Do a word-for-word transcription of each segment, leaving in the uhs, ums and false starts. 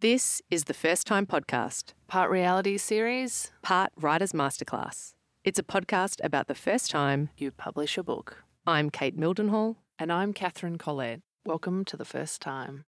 This is the First Time Podcast, Part reality series, part Writer's Masterclass. It's a podcast about the first time you publish a book. I'm Kate Mildenhall. And I'm Catherine Collette. Welcome to The First Time.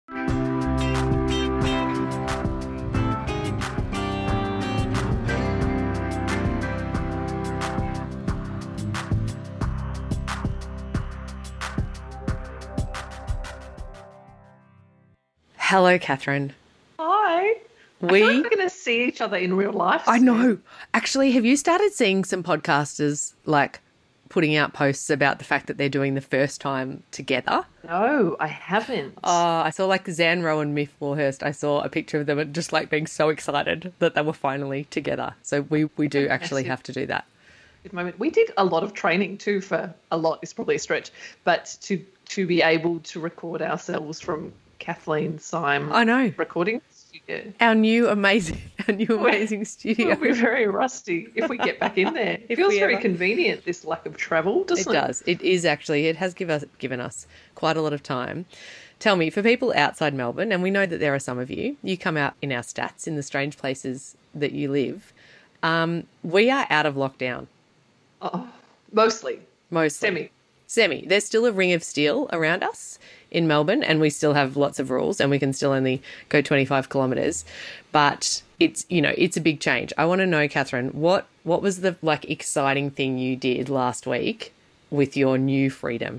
Hello, Catherine. Hi. We, I feel like we're going to see each other in real life. I soon. know. Actually, have you started seeing some podcasters like putting out posts about the fact that they're doing the first time together? No, I haven't. Uh, I saw like Zanro and Miff Warhurst. I saw a picture of them and just like being so excited that they were finally together. So we, we do actually have to do that. Good moment. We did a lot of training too for a lot is probably a stretch, but to to be able to record ourselves from Kathleen Syme I know. recording studio. Our new amazing, our new amazing studio. We'll be very rusty if we get back in there. It feels we very ever- convenient, this lack of travel, doesn't It it? does. It is actually. It has give us, given us quite a lot of time. Tell me, for people outside Melbourne, and we know that there are some of you, you come out in our stats in the strange places that you live. Um, we are out of lockdown. Oh, mostly. Mostly. Semi. Semi. There's still a ring of steel around us in Melbourne, and we still have lots of rules, and we can still only go twenty-five kilometres. But it's, you know, it's a big change. I want to know, Catherine, what what was the like exciting thing you did last week with your new freedom?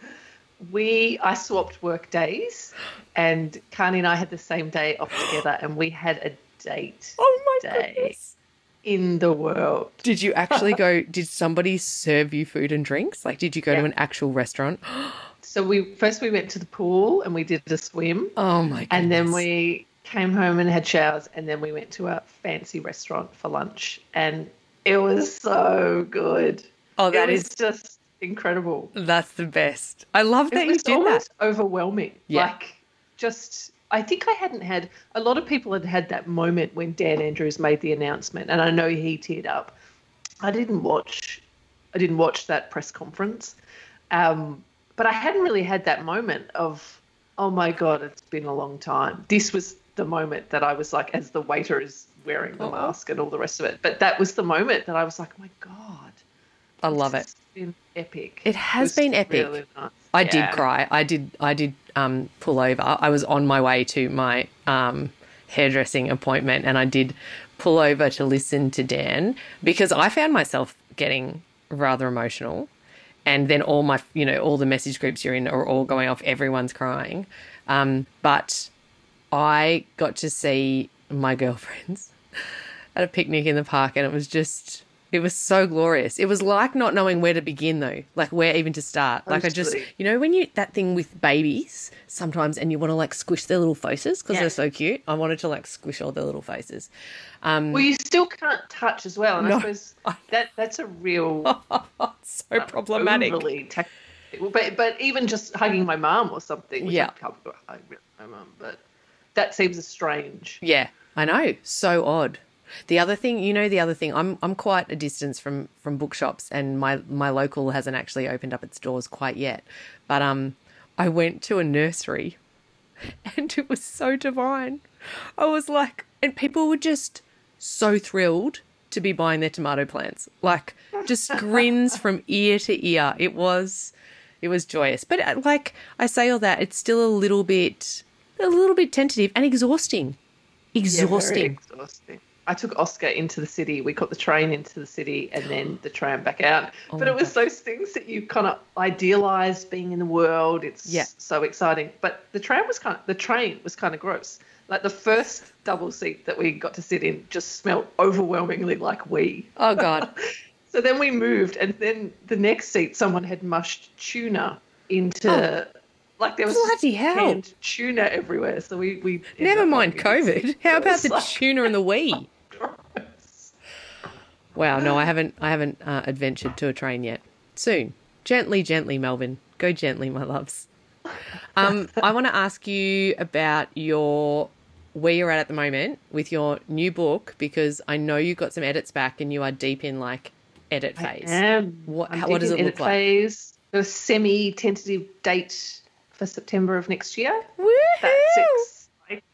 We, I swapped work days, and Carney and I had the same day off together, and we had a date Oh my day goodness. in the world. Did you actually go, did somebody serve you food and drinks? Like, did you go to Yeah. an actual restaurant? So we first we went to the pool and we did a swim, Oh my goodness. and then we came home and had showers, and then we went to a fancy restaurant for lunch, and it was so good. Oh, that it was is, just incredible. that's the best. I love that It you was did that. almost overwhelming. Yeah. Like, just, I think I hadn't had, a lot of people had had that moment when Dan Andrews made the announcement, and I know he teared up. I didn't watch, I didn't watch that press conference, um, but I hadn't really had that moment of, oh my God, it's been a long time. This was the moment that I was like, as the waiter is wearing the Oh. mask and all the rest of it, but that was the moment that I was like, oh my God. I love this it. has been epic. It has was been epic. really nice. I Yeah. did cry. I did. I did um, pull over. I was on my way to my um, hairdressing appointment, and I did pull over to listen to Dan because I found myself getting rather emotional. And then all my, you know, all the message groups you're in are all going off. Everyone's crying, um, but I got to see my girlfriends at a picnic in the park, and it was just. It was so glorious. It was like not knowing where to begin, though, like where even to start. Like I just, Totally. you know, when you, that thing with babies sometimes and you want to like squish their little faces because Yeah. they're so cute. I wanted to like squish all their little faces. Um, Well, you still can't touch as well, and No. I suppose that that's a real so problematic. overly tech- But but even just hugging my mum or something, which Yeah. I can't hug my mum, but that seems strange. Yeah, I know. So odd. The other thing, you know, the other thing, I'm I'm quite a distance from from bookshops, and my my local hasn't actually opened up its doors quite yet. But um, I went to a nursery, and it was so divine. I was like, and people were just so thrilled to be buying their tomato plants, like just grins from ear to ear. It was, it was joyous. But uh, like I say all that, it's still a little bit, a little bit tentative and exhausting. Yeah, very Exhausting. exhausting. I took Oscar into the city. We caught the train into the city and then the tram back out. Oh but my it was those things that you kind of idealise being in the world. It's Yeah. so exciting. But the tram was kind of, the train was kind of gross. Like the first double seat that we got to sit in just smelled overwhelmingly like wee. Oh God. So then we moved, and then the next seat, someone had mushed tuna into, like there was Oh, Bloody hell. canned tuna everywhere. So we we ended Never up mind having this- COVID. How it about was the like- tuna and the wee? gross. Wow, no, I haven't. I haven't uh, adventured to a train yet. Soon, gently, gently, Melbourne. Go gently, my loves. Um, I want to ask you about your where you're at at the moment with your new book, because I know you got some edits back and you are deep in like edit phase. I am. What- I'm how- what deep does in it edit look like? phase. The semi-tentative date for September of next year. Woohoo! That's exciting.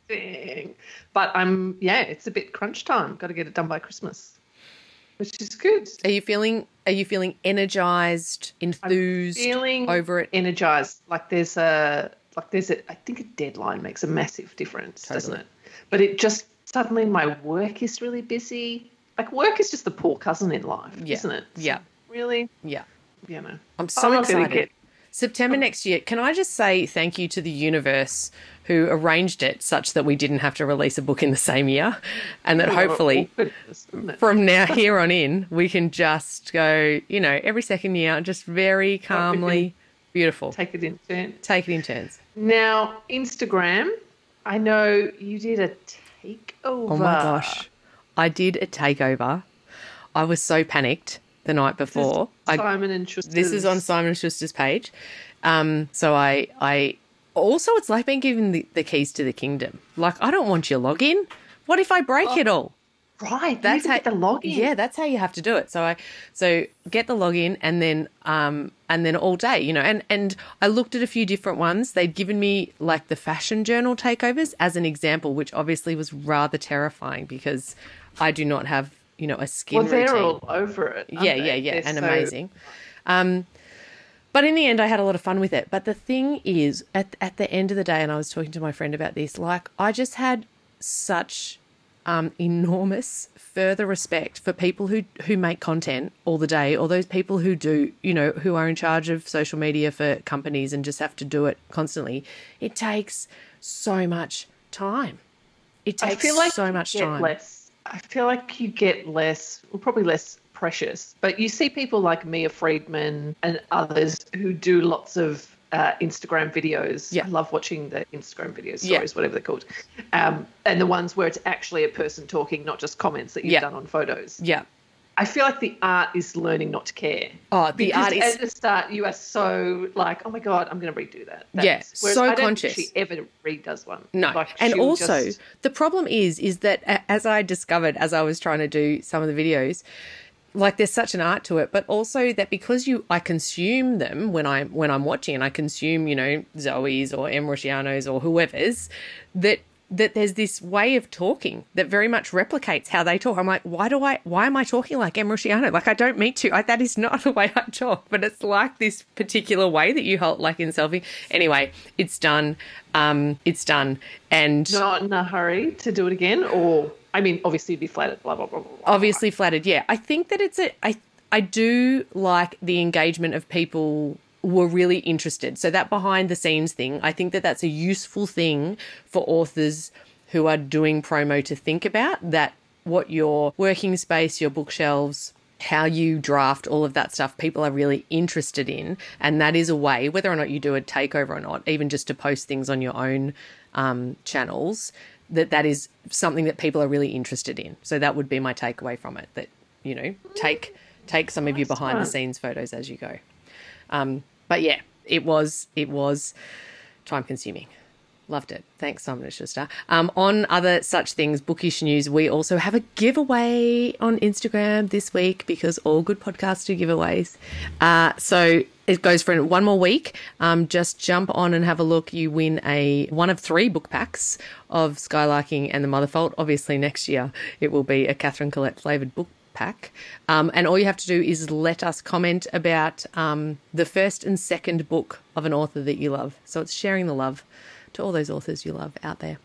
Dang. But I'm, yeah, it's a bit crunch time. Got to get it done by Christmas, which is good. Are you feeling are you feeling energized, enthused I'm feeling over it? energized. Like there's a, like there's a, I think a deadline makes a massive difference, Totally. doesn't it? But it just, suddenly my work is really busy. Like work is just the poor cousin in life, Yeah. isn't it? So Yeah. really, Yeah. you know. I'm so not gonna excited. get- September next year. Can I just say thank you to the universe who arranged it such that we didn't have to release a book in the same year, and that hopefully Awkwardness, isn't it? from now here on in we can just go, you know, every second year, just very calmly, beautiful. Take it in turn. Take it in turns. Now, Instagram, I know you did a takeover. Oh my gosh, I did a takeover. I was so panicked the night before. I, Simon and Schuster's. This is on Simon and Schuster's page. Um, so I, I also, it's like being given the, the keys to the kingdom. Like, I don't want your login. What if I break Oh, it all? Right, That's you how get the login. Yeah, that's how you have to do it. So I, so get the login and then, um, and then all day, you know. And and I looked at a few different ones. They'd given me like the fashion journal takeovers as an example, which obviously was rather terrifying because I do not have, you know, a skin Well, they're routine. all over it. aren't Yeah, they? yeah, yeah, They're and so- amazing. Um, but in the end, I had a lot of fun with it. But the thing is, at at the end of the day, and I was talking to my friend about this, like I just had such um, enormous further respect for people who who make content all the day, or those people who do, you know, who are in charge of social media for companies and just have to do it constantly. It takes so much time. It I takes feel like so you much get time. Less, I feel like you get less, well, probably less precious. But you see people like Mia Friedman and others who do lots of uh, Instagram videos. Yeah. I love watching the Instagram videos, Yeah. stories, whatever they're called. Um, and the ones where it's actually a person talking, not just comments that you've Yeah. done on photos. Yeah. I feel like the art is learning not to care. Oh, the because art is- at the start you are so like, oh my God, I'm going to redo that. Yeah, Whereas so I don't conscious. think she ever redoes one. No. Like, And she'll also, just- the problem is, is that a- as I discovered as I was trying to do some of the videos, like there's such an art to it, but also that because you, I consume them when I when I'm watching, and I consume, you know, Zoe's or Em Rusciano's or whoever's, that that there's this way of talking that very much replicates how they talk. I'm like, why do I, why am I talking like Em Rusciano? Like I don't mean to. I, that is not the way I talk, but it's like this particular way that you hold, like in selfie. Anyway, it's done. Um, it's done, and not in a hurry to do it again, or I mean, obviously you'd be flattered, blah blah blah blah. blah. obviously flattered. Yeah, I think that it's a. I I do like the engagement of people were really interested. So that behind the scenes thing, I think that that's a useful thing for authors who are doing promo to think about, that what your working space, your bookshelves, how you draft, all of that stuff, people are really interested in. And that is a way, whether or not you do a takeover or not, even just to post things on your own um, channels, that that is something that people are really interested in. So that would be my takeaway from it, that, you know, take take some of your behind the scenes photos as you go. Um, but yeah, it was it was time consuming. Loved it. Thanks, Simon and Schuster. Um, on other such things, bookish news, we also have a giveaway on Instagram this week, because all good podcasts do giveaways. Uh, so it goes for one more week. Um, just jump on and have a look. You win a one of three book packs of Skylarking and the Motherfault. Obviously, next year it will be a Catherine Collette flavoured book pack. Um, and all you have to do is let us comment about um, the first and second book of an author that you love. So it's sharing the love to all those authors you love out there.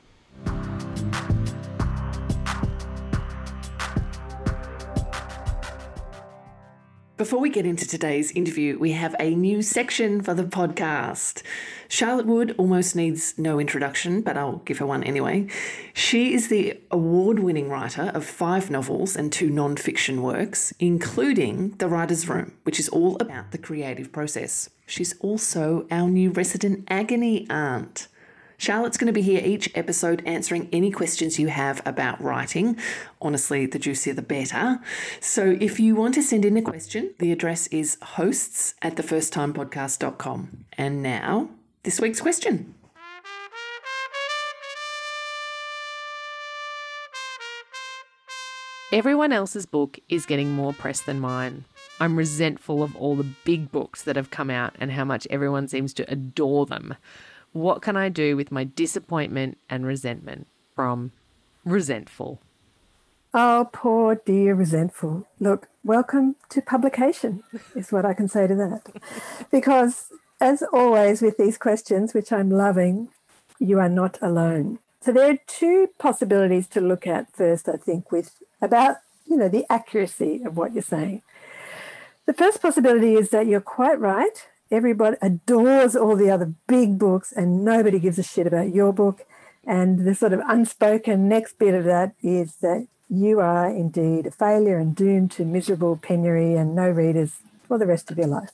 Before we get into today's interview, we have a new section for the podcast. Charlotte Wood almost needs no introduction, but I'll give her one anyway. She is the award-winning writer of five novels and two non-fiction works, including The Writer's Room, which is all about the creative process. She's also our new resident agony aunt. Charlotte's going to be here each episode answering any questions you have about writing. Honestly, the juicier the better. So if you want to send in a question, the address is hosts at the first time podcast dot com. And now, this week's question. Everyone else's book is getting more press than mine. I'm resentful of all the big books that have come out and how much everyone seems to adore them. What can I do with my disappointment and resentment? from Resentful. Oh, poor dear Resentful. Look, welcome to publication is what I can say to that. Because as always with these questions, which I'm loving, you are not alone. So there are two possibilities to look at first, I think, with about, you know, the accuracy of what you're saying. The first possibility is that you're quite right. Everybody adores all the other big books and nobody gives a shit about your book. And the sort of unspoken next bit of that is that you are indeed a failure and doomed to miserable penury and no readers for the rest of your life.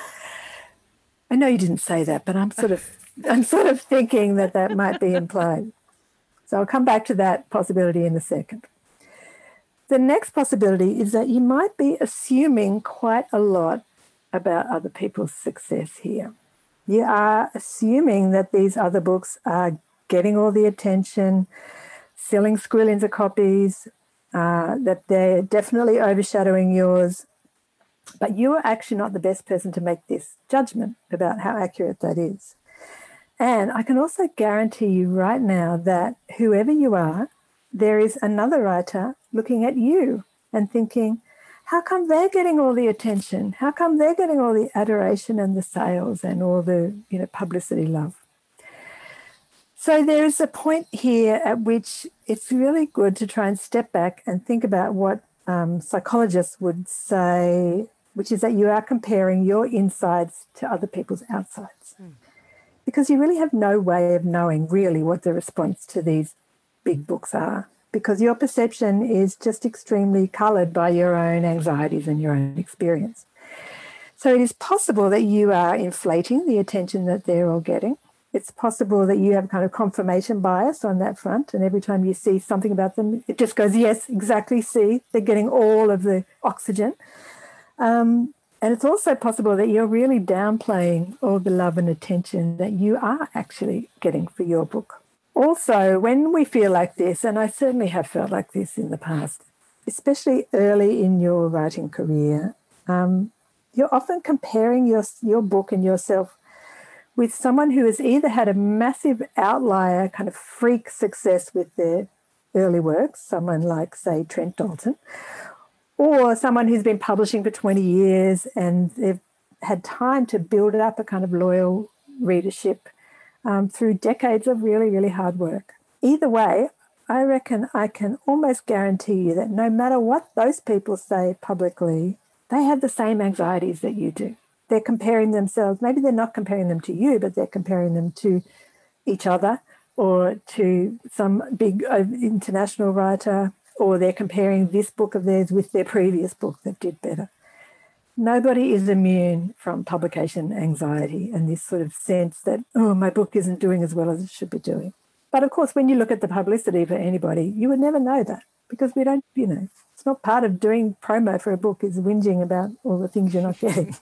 I know you didn't say that, but I'm sort of I'm sort of thinking that that might be implied. So I'll come back to that possibility in a second. The next possibility is that you might be assuming quite a lot about other people's success here. You are assuming that these other books are getting all the attention, selling squillions of copies, uh, that they're definitely overshadowing yours. But you are actually not the best person to make this judgment about how accurate that is. And I can also guarantee you right now that whoever you are, there is another writer looking at you and thinking, how come they're getting all the attention? How come they're getting all the adoration and the sales and all the, you know, publicity love? So there is a point here at which it's really good to try and step back and think about what um, psychologists would say, which is that you are comparing your insides to other people's outsides. Mm. Because you really have no way of knowing really what the response to these big books are, because your perception is just extremely coloured by your own anxieties and your own experience. So it is possible that you are inflating the attention that they're all getting. It's possible that you have kind of confirmation bias on that front, and every time you see something about them, it just goes, yes, exactly, see, they're getting all of the oxygen. Um, and it's also possible that you're really downplaying all the love and attention that you are actually getting for your book. Also, when we feel like this, and I certainly have felt like this in the past, especially early in your writing career, um, you're often comparing your, your book and yourself with someone who has either had a massive outlier kind of freak success with their early works, someone like, say, Trent Dalton, or someone who's been publishing for twenty years and they've had time to build up a kind of loyal readership um, through decades of really, really hard work. Either way, I reckon I can almost guarantee you that no matter what those people say publicly, they have the same anxieties that you do. They're comparing themselves, maybe they're not comparing them to you, but they're comparing them to each other or to some big uh, international writer, or they're comparing this book of theirs with their previous book that did better. Nobody is immune from publication anxiety and this sort of sense that, oh, my book isn't doing as well as it should be doing. But of course, when you look at the publicity for anybody, you would never know that because we don't, you know, it's not part of doing promo for a book is whinging about all the things you're not getting.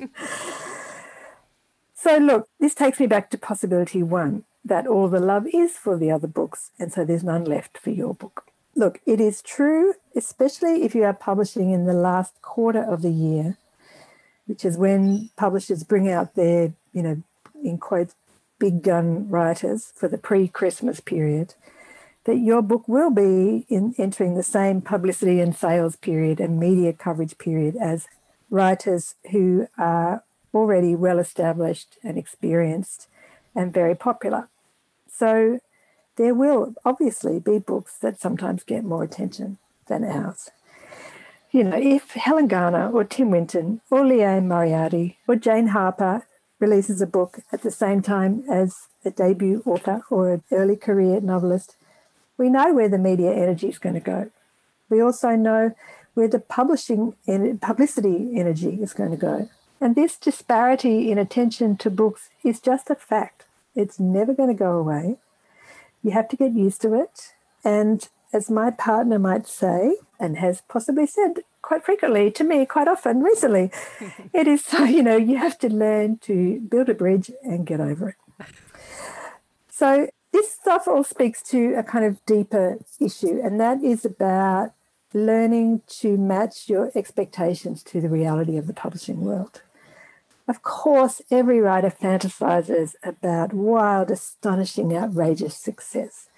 So look, this takes me back to possibility one, that all the love is for the other books and so there's none left for your book. Look, it is true, especially if you are publishing in the last quarter of the year, which is when publishers bring out their, you know, in quotes, big gun writers for the pre-Christmas period, that your book will be in entering the same publicity and sales period and media coverage period as writers who are already well established and experienced and very popular. So there will obviously be books that sometimes get more attention than ours. You know, if Helen Garner or Tim Winton or Leanne Moriarty or Jane Harper releases a book at the same time as a debut author or an early career novelist, we know where the media energy is going to go. We also know where the publishing and publicity energy is going to go. And this disparity in attention to books is just a fact. It's never going to go away. You have to get used to it. And as my partner might say, and has possibly said quite frequently to me quite often recently, it is so, you know, you have to learn to build a bridge and get over it. So this stuff all speaks to a kind of deeper issue, and that is about learning to match your expectations to the reality of the publishing world. Of course, every writer fantasizes about wild, astonishing, outrageous success.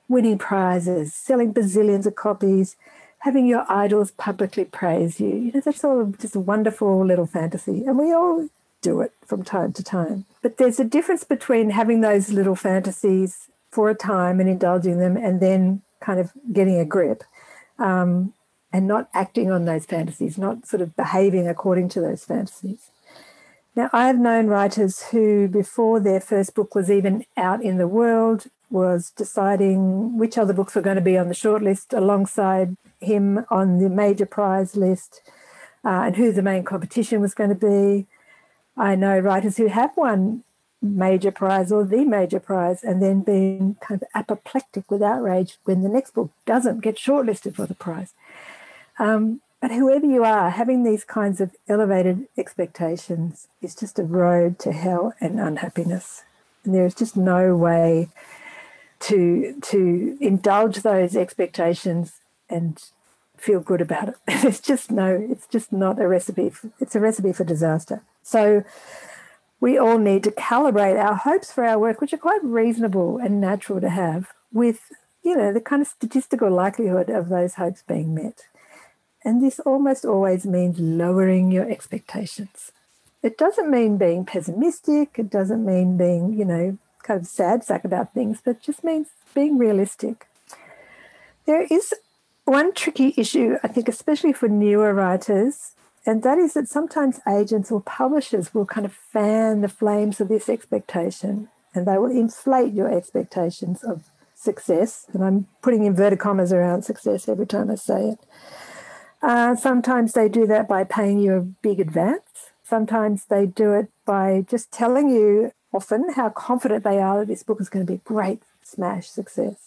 winning prizes, selling bazillions of copies, having your idols publicly praise you. You know, that's all just a wonderful little fantasy. And we all do it from time to time. But there's a difference between having those little fantasies for a time and indulging them and then kind of getting a grip um, and not acting on those fantasies, not sort of behaving according to those fantasies. Now, I've known writers who, before their first book was even out in the world, was deciding which other books were going to be on the shortlist alongside him on the major prize list uh, and who the main competition was going to be. I know writers who have won major prize or the major prize and then been kind of apoplectic with outrage when the next book doesn't get shortlisted for the prize. Um, but whoever you are, having these kinds of elevated expectations is just a road to hell and unhappiness. And there is just no way to to indulge those expectations and feel good about it. It's just no, it's just not a recipe. For, it's a recipe for disaster. So we all need to calibrate our hopes for our work, which are quite reasonable and natural to have, with, you know, the kind of statistical likelihood of those hopes being met. And this almost always means lowering your expectations. It doesn't mean being pessimistic. It doesn't mean being, you know, kind of sad sack about things, but it just means being realistic. There is one tricky issue, I think, especially for newer writers, and that is that sometimes agents or publishers will kind of fan the flames of this expectation and they will inflate your expectations of success. And I'm putting inverted commas around success every time I say it. Uh, sometimes they do that by paying you a big advance. Sometimes they do it by just telling you often how confident they are that this book is going to be a great smash success.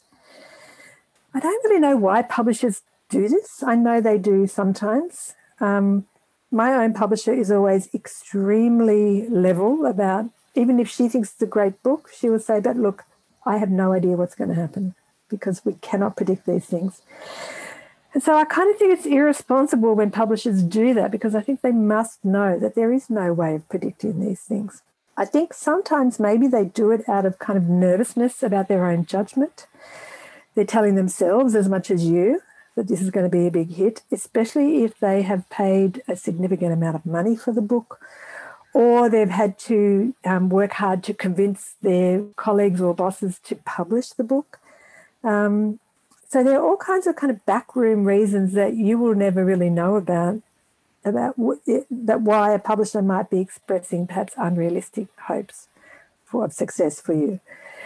I don't really know why publishers do this. I know they do sometimes. Um, my own publisher is always extremely level about, even if she thinks it's a great book, she will say, but look, I have no idea what's going to happen because we cannot predict these things. And so I kind of think it's irresponsible when publishers do that because I think they must know that there is no way of predicting these things. I think sometimes maybe they do it out of kind of nervousness about their own judgment. They're telling themselves as much as you that this is going to be a big hit, especially if they have paid a significant amount of money for the book or they've had to um, work hard to convince their colleagues or bosses to publish the book. Um, so there are all kinds of kind of backroom reasons that you will never really know about, about w- that why a publisher might be expressing perhaps unrealistic hopes for success for you.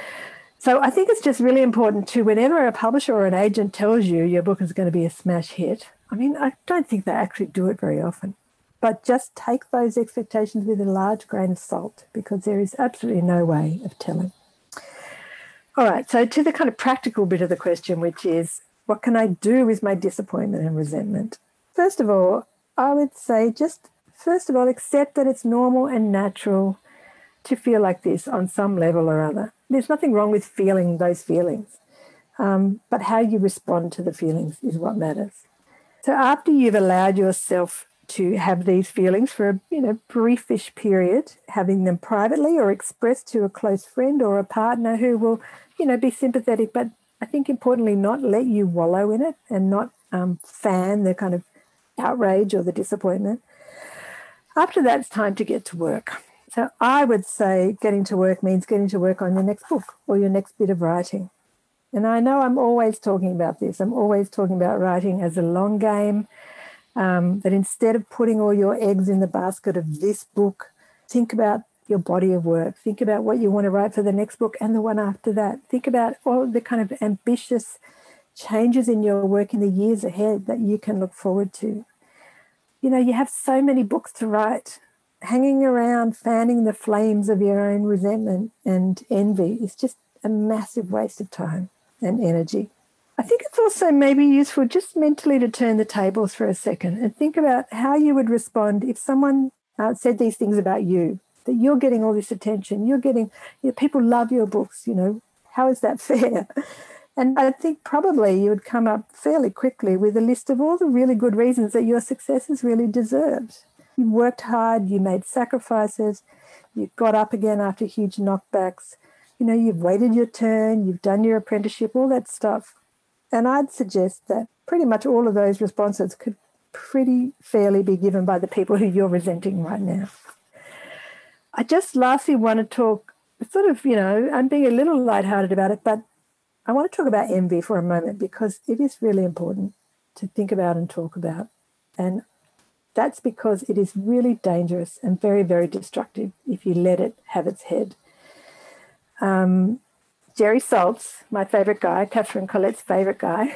So I think it's just really important to, whenever a publisher or an agent tells you your book is going to be a smash hit, I mean, I don't think they actually do it very often, but just take those expectations with a large grain of salt because there is absolutely no way of telling. All right, so to the kind of practical bit of the question, which is, what can I do with my disappointment and resentment? First of all, I would say just, first of all, accept that it's normal and natural to feel like this on some level or other. There's nothing wrong with feeling those feelings, um, but how you respond to the feelings is what matters. So after you've allowed yourself to have these feelings for a you know briefish period, having them privately or expressed to a close friend or a partner who will you know be sympathetic, but I think importantly not let you wallow in it and not um, fan the kind of outrage or the disappointment. After that, it's time to get to work. So I would say getting to work means getting to work on your next book or your next bit of writing. And I know I'm always talking about this. I'm always talking about writing as a long game, um, that instead of putting all your eggs in the basket of this book, think about your body of work. Think about what you want to write for the next book and the one after that. Think about all the kind of ambitious changes in your work in the years ahead that you can look forward to. You know, you have so many books to write. Hanging around, fanning the flames of your own resentment and envy is just a massive waste of time and energy. I think it's also maybe useful just mentally to turn the tables for a second and think about how you would respond if someone uh, said these things about you, that you're getting all this attention, you're getting, you know, people love your books, you know, how is that fair? And I think probably you would come up fairly quickly with a list of all the really good reasons that your success is really deserved. You worked hard, you made sacrifices, you got up again after huge knockbacks, You know, you've waited your turn, you've done your apprenticeship, all that stuff. And I'd suggest that pretty much all of those responses could pretty fairly be given by the people who you're resenting right now. I just lastly want to talk sort of, you know, I'm being a little lighthearted about it, but I want to talk about envy for a moment because it is really important to think about and talk about. And that's because it is really dangerous and very, very destructive if you let it have its head. Um, Jerry Saltz, my favourite guy, Catherine Collette's favourite guy,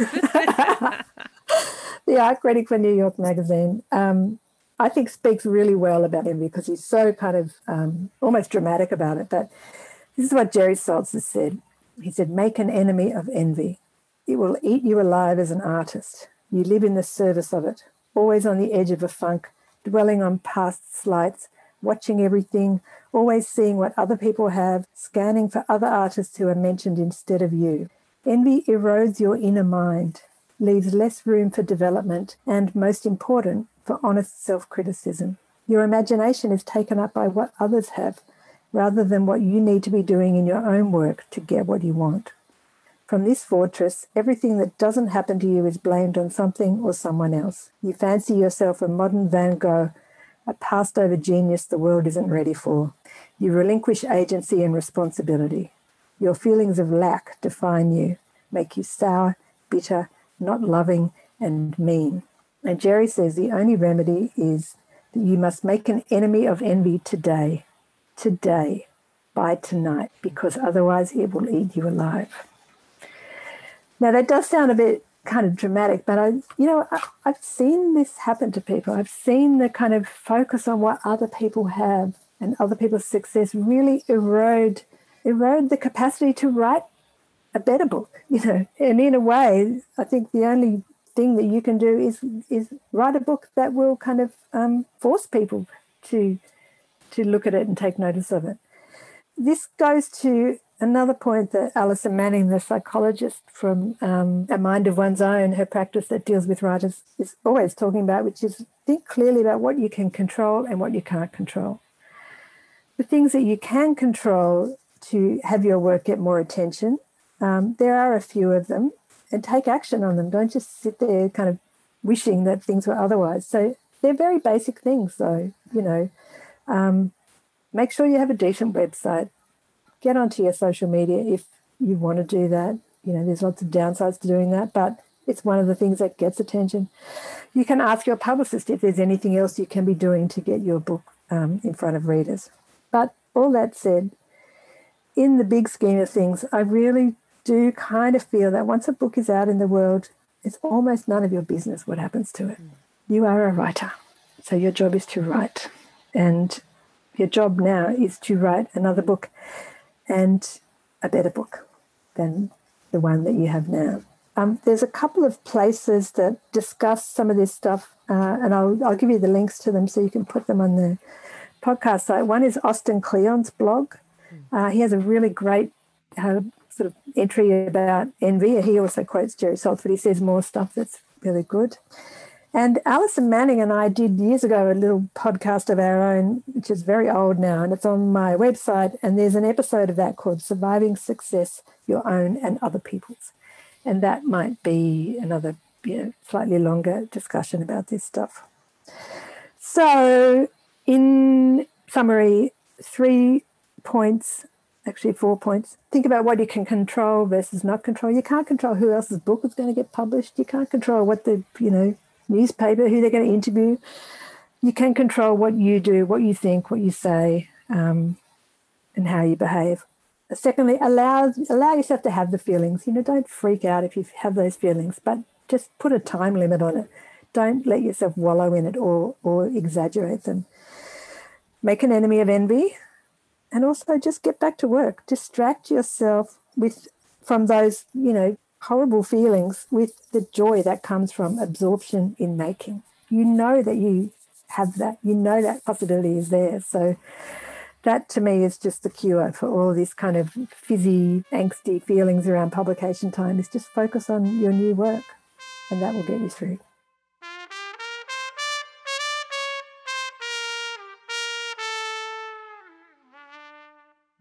the art critic for New York Magazine, um, I think speaks really well about envy because he's so kind of um, almost dramatic about it. But this is what Jerry Saltz has said. He said, make an enemy of envy. It will eat you alive as an artist. You live in the service of it, always on the edge of a funk, dwelling on past slights, watching everything, always seeing what other people have, scanning for other artists who are mentioned instead of you. Envy erodes your inner mind, leaves less room for development, and, most important, for honest self-criticism. Your imagination is taken up by what others have, rather than what you need to be doing in your own work to get what you want. From this fortress, everything that doesn't happen to you is blamed on something or someone else. You fancy yourself a modern Van Gogh, a passed-over genius the world isn't ready for. You relinquish agency and responsibility. Your feelings of lack define you, make you sour, bitter, not loving, and mean. And Jerry says the only remedy is that you must make an enemy of envy today, today, by tonight, because otherwise it will eat you alive. Now, that does sound a bit kind of dramatic, but I, you know, I, I've seen this happen to people. I've seen the kind of focus on what other people have and other people's success really erode, erode the capacity to write a better book, you know. And in a way, I think the only thing that you can do is is write a book that will kind of um, force people to to look at it and take notice of it. This goes to another point that Alison Manning, the psychologist from um, A Mind of One's Own, her practice that deals with writers, is always talking about, which is think clearly about what you can control and what you can't control. The things that you can control to have your work get more attention, um, there are a few of them, and take action on them. Don't just sit there kind of wishing that things were otherwise. So they're very basic things, though, you know. Um, make sure you have a decent website. Get onto your social media if you want to do that. You know, there's lots of downsides to doing that, but it's one of the things that gets attention. You can ask your publicist if there's anything else you can be doing to get your book um, in front of readers. But all that said, in the big scheme of things, I really do kind of feel that once a book is out in the world, it's almost none of your business what happens to it. You are a writer, so your job is to write. And your job now is to write another book and a better book than the one that you have now. Um, there's a couple of places that discuss some of this stuff, uh, and I'll, I'll give you the links to them so you can put them on the podcast site. One is Austin Kleon's blog. Uh, he has a really great uh, sort of entry about envy. He also quotes Jerry Saltz, but he says more stuff that's really good. And Alison Manning and I did years ago a little podcast of our own, which is very old now, and it's on my website. And there's an episode of that called Surviving Success, Your Own and Other People's. And that might be another, you know, slightly longer discussion about this stuff. So in summary, three points, actually four points. Think about what you can control versus not control. You can't control who else's book is going to get published. You can't control what the, you know, newspaper, who they're going to interview. You can control what you do, what you think, what you say, um, and how you behave. Secondly, allow allow yourself to have the feelings. You know, don't freak out if you have those feelings, but just put a time limit on it. Don't let yourself wallow in it or or exaggerate them. Make an enemy of envy, and also just get back to work. Distract yourself with from those, you know, horrible feelings with the joy that comes from absorption in making. You know that you have that. You know that possibility is there. So that to me is just the cure for all this kind of fizzy, angsty feelings around publication time, is just focus on your new work, and that will get you through.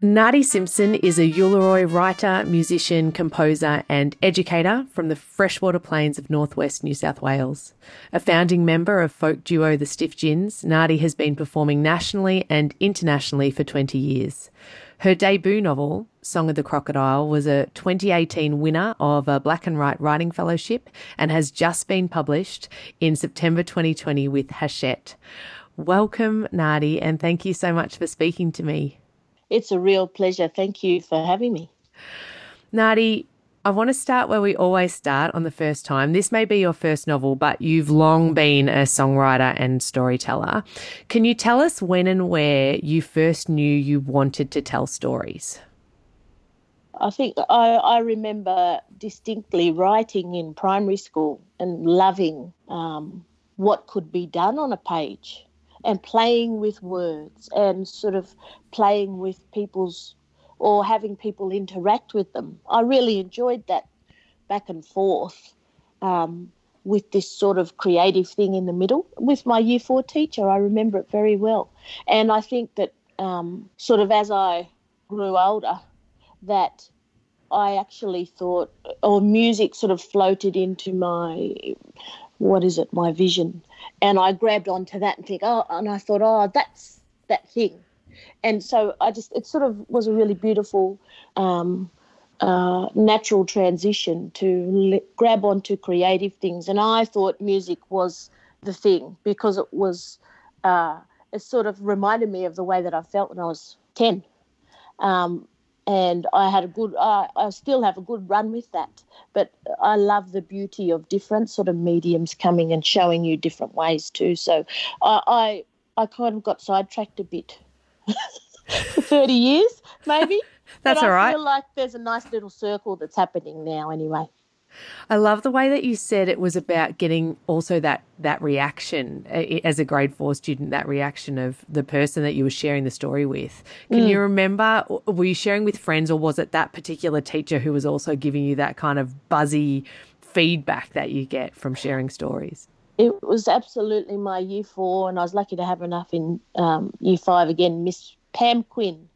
Nardi Simpson is a Uluru writer, musician, composer and educator from the freshwater plains of northwest New South Wales. A founding member of folk duo The Stiff Gins, Nardi has been performing nationally and internationally for twenty years. Her debut novel, Song of the Crocodile, was a twenty eighteen winner of a Black and White Writing Fellowship and has just been published in September twenty twenty with Hachette. Welcome, Nardi, and thank you so much for speaking to me. It's a real pleasure. Thank you for having me. Nardi, I want to start where we always start on the first time. This may be your first novel, but you've long been a songwriter and storyteller. Can you tell us when and where you first knew you wanted to tell stories? I think I, I remember distinctly writing in primary school and loving um, what could be done on a page, and playing with words and sort of playing with people's or having people interact with them. I really enjoyed that back and forth um, with this sort of creative thing in the middle. With my year four teacher, I remember it very well. And I think that um, sort of as I grew older, that I actually thought, or music sort of floated into my, what is it, my vision. And I grabbed onto that and think, oh, and I thought, oh, that's that thing. And so I just, it sort of was a really beautiful, um, uh, natural transition to li- grab onto creative things. And I thought music was the thing because it was, uh, it sort of reminded me of the way that I felt when I was ten. Um, and I had a good, uh, I still have a good run with that. But I love the beauty of different sort of mediums coming and showing you different ways too. So I, I, I kind of got sidetracked a bit for thirty years, maybe. That's but all right. I feel like there's a nice little circle that's happening now anyway. I love the way that you said it was about getting also that that reaction as a grade four student, that reaction of the person that you were sharing the story with. Can mm. you remember, were you sharing with friends or was it that particular teacher who was also giving you that kind of buzzy feedback that you get from sharing stories? It was absolutely my year four, and I was lucky to have enough in um, year five again, Miss Pam Quinn.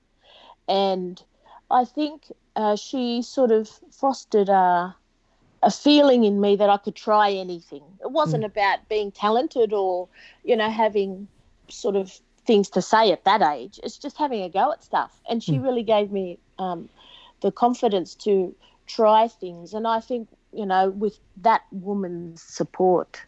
And I think uh, she sort of fostered a, a feeling in me that I could try anything. It wasn't mm. about being talented or, you know, having sort of things to say at that age. It's just having a go at stuff. And she mm. really gave me um, the confidence to try things. And I think, you know, with that woman's support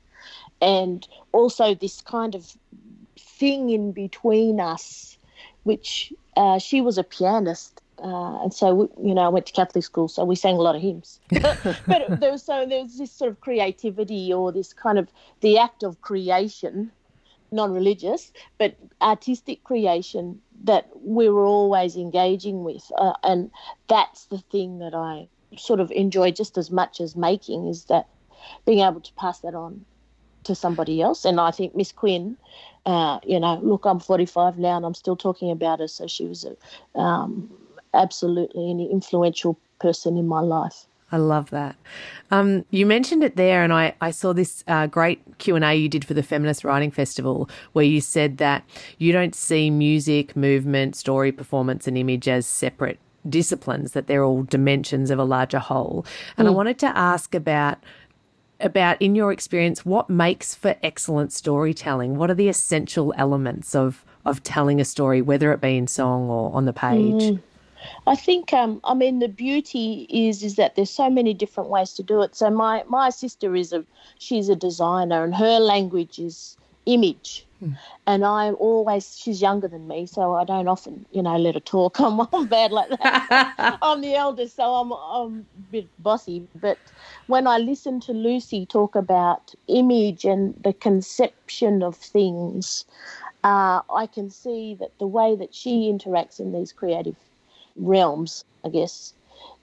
and also this kind of thing in between us, which uh, she was a pianist. Uh, and so, you know, I went to Catholic school, so we sang a lot of hymns. But there was so there was this sort of creativity or this kind of the act of creation, non-religious, but artistic creation that we were always engaging with. Uh, and that's the thing that I sort of enjoy just as much as making, is that being able to pass that on to somebody else. And I think Miss Quinn, uh, you know, look, I'm forty-five now and I'm still talking about her. So she was a, um, absolutely an influential person in my life. I love that. Um, you mentioned it there, and I, I saw this uh, great Q and A you did for the Feminist Writing Festival where you said that you don't see music, movement, story, performance and image as separate disciplines, that they're all dimensions of a larger whole. And mm. I wanted to ask about about, in your experience, what makes for excellent storytelling? What are the essential elements of, of telling a story, whether it be in song or on the page? Mm. I think, um, I mean, the beauty is is that there's so many different ways to do it. So my, my sister is a, she's a designer and her language is image. Mm. And I always, she's younger than me, so I don't often, you know, let her talk. I'm, I'm bad like that. I'm the eldest, so I'm, I'm a bit bossy. But when I listen to Lucy talk about image and the conception of things, uh, I can see that the way that she interacts in these creative realms, I guess,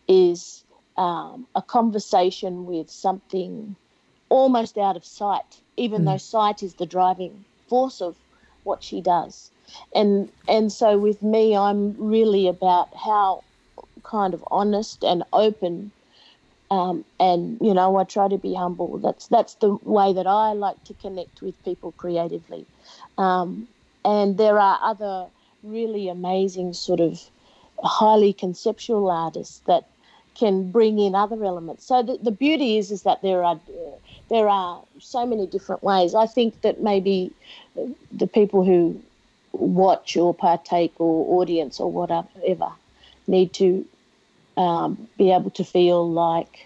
is um, a conversation with something almost out of sight, even mm. though sight is the driving force of what she does. And and so with me, I'm really about how kind of honest and open, um, and, you know, I try to be humble. That's that's the way that I like to connect with people creatively. Um, and there are other really amazing sort of highly conceptual artists that can bring in other elements. So the, the beauty is is that there are uh, there are so many different ways. I think that maybe the people who watch or partake or audience or whatever need to um, be able to feel like,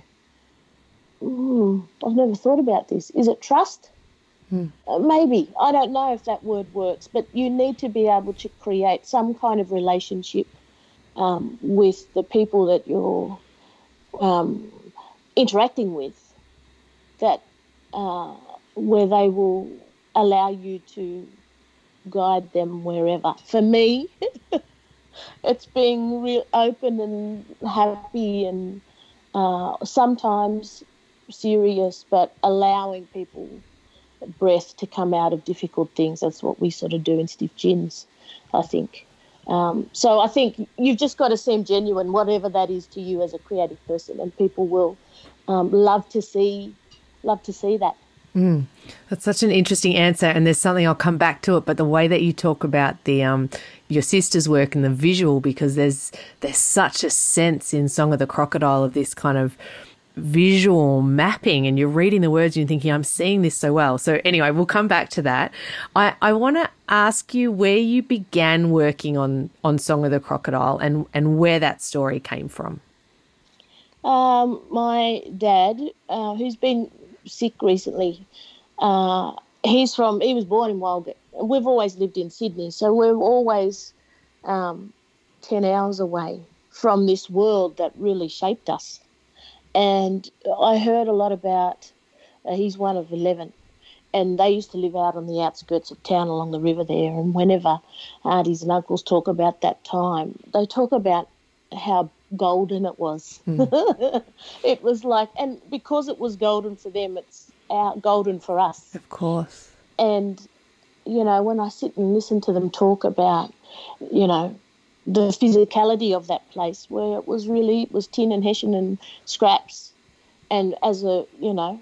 mm, I've never thought about this. Is it trust? Hmm. Uh, maybe. I don't know if that word works, but you need to be able to create some kind of relationship um, with the people that you're um, interacting with, that uh, where they will allow you to guide them wherever. For me, it's being real open and happy and uh, sometimes serious, but allowing people breath to come out of difficult things. That's what we sort of do in Stiff Gins, I think. Um, so I think you've just got to seem genuine, whatever that is to you as a creative person, and people will um, love to see, love to see that. Mm, that's such an interesting answer, and there's something I'll come back to it. But the way that you talk about the um, your sister's work and the visual, because there's there's such a sense in Song of the Crocodile of this kind of visual mapping, and you're reading the words and you're thinking, I'm seeing this so well. So anyway, we'll come back to that. I, I want to ask you where you began working on, on Song of the Crocodile and, and where that story came from. Um, my dad, uh, who's been sick recently, uh, he's from, he was born in Walgett. We've always lived in Sydney, so we're always um, ten hours away from this world that really shaped us. And I heard a lot about, uh, he's one of eleven, and they used to live out on the outskirts of town along the river there. And whenever aunties and uncles talk about that time, they talk about how golden it was. Mm. It was like, and because it was golden for them, it's our, golden for us. Of course. And, you know, when I sit and listen to them talk about, you know, the physicality of that place, where it was really, it was tin and hessian and scraps. And as a, you know,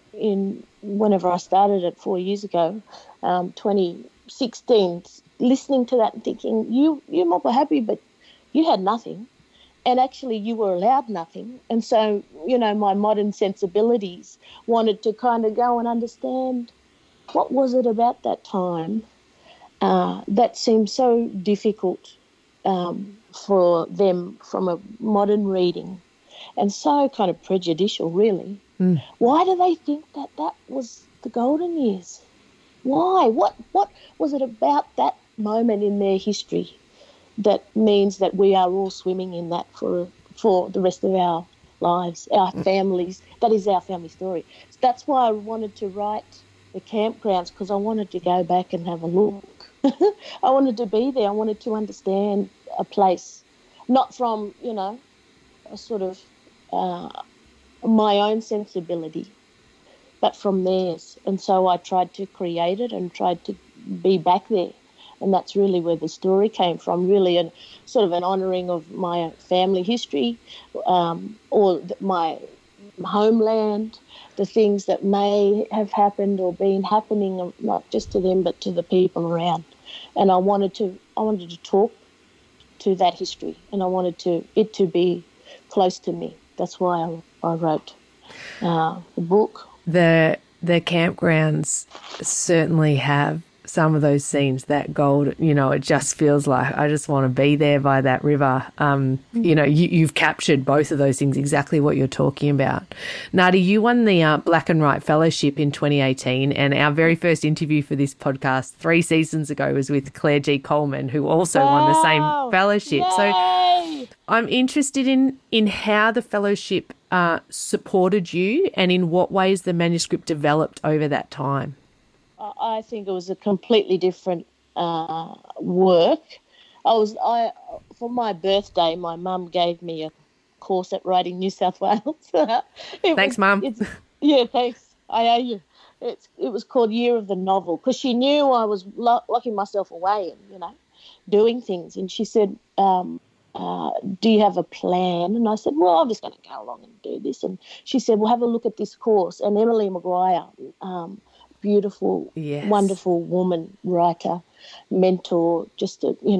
in whenever I started it four years ago, um, twenty sixteen, listening to that and thinking, you, you might be happy, but you had nothing. And actually you were allowed nothing. And so, you know, my modern sensibilities wanted to kind of go and understand what was it about that time uh, that seemed so difficult Um, for them from a modern reading, and so kind of prejudicial, really. Mm. Why do they think that that was the golden years? Why? What What was it about that moment in their history that means that we are all swimming in that for for the rest of our lives, our mm. families? That is our family story. So that's why I wanted to write the campgrounds, because I wanted to go back and have a look. I wanted to be there. I wanted to understand a place, not from, you know, a sort of uh, my own sensibility, but from theirs. And so I tried to create it and tried to be back there. And that's really where the story came from, really a sort of an honouring of my family history, um, or my homeland, the things that may have happened or been happening, not just to them but to the people around. And I wanted to, I wanted to talk to that history, and I wanted to it to be close to me. That's why I, I wrote uh, the book. The the campgrounds certainly have some of those scenes, that gold, you know, it just feels like I just want to be there by that river. Um, you know, you, you've captured both of those things, exactly what you're talking about. Nadi, you won the uh, Black and White Fellowship in twenty eighteen, and our very first interview for this podcast three seasons ago was with Claire G. Coleman, who also wow. won the same fellowship. Yay. So I'm interested in, in how the fellowship uh, supported you and in what ways the manuscript developed over that time. I think it was a completely different uh, work. I was I for my birthday, my mum gave me a course at Writing New South Wales. Thanks, Mum. Yeah, thanks. I owe you. It's it was called Year of the Novel, because she knew I was lo- locking myself away and, you know, doing things. And she said, um, uh, do you have a plan? And I said, well, I'm just going to go along and do this. And she said, well, have a look at this course. And Emily Maguire, um, beautiful, yes. wonderful woman, writer, mentor, just, a, you know,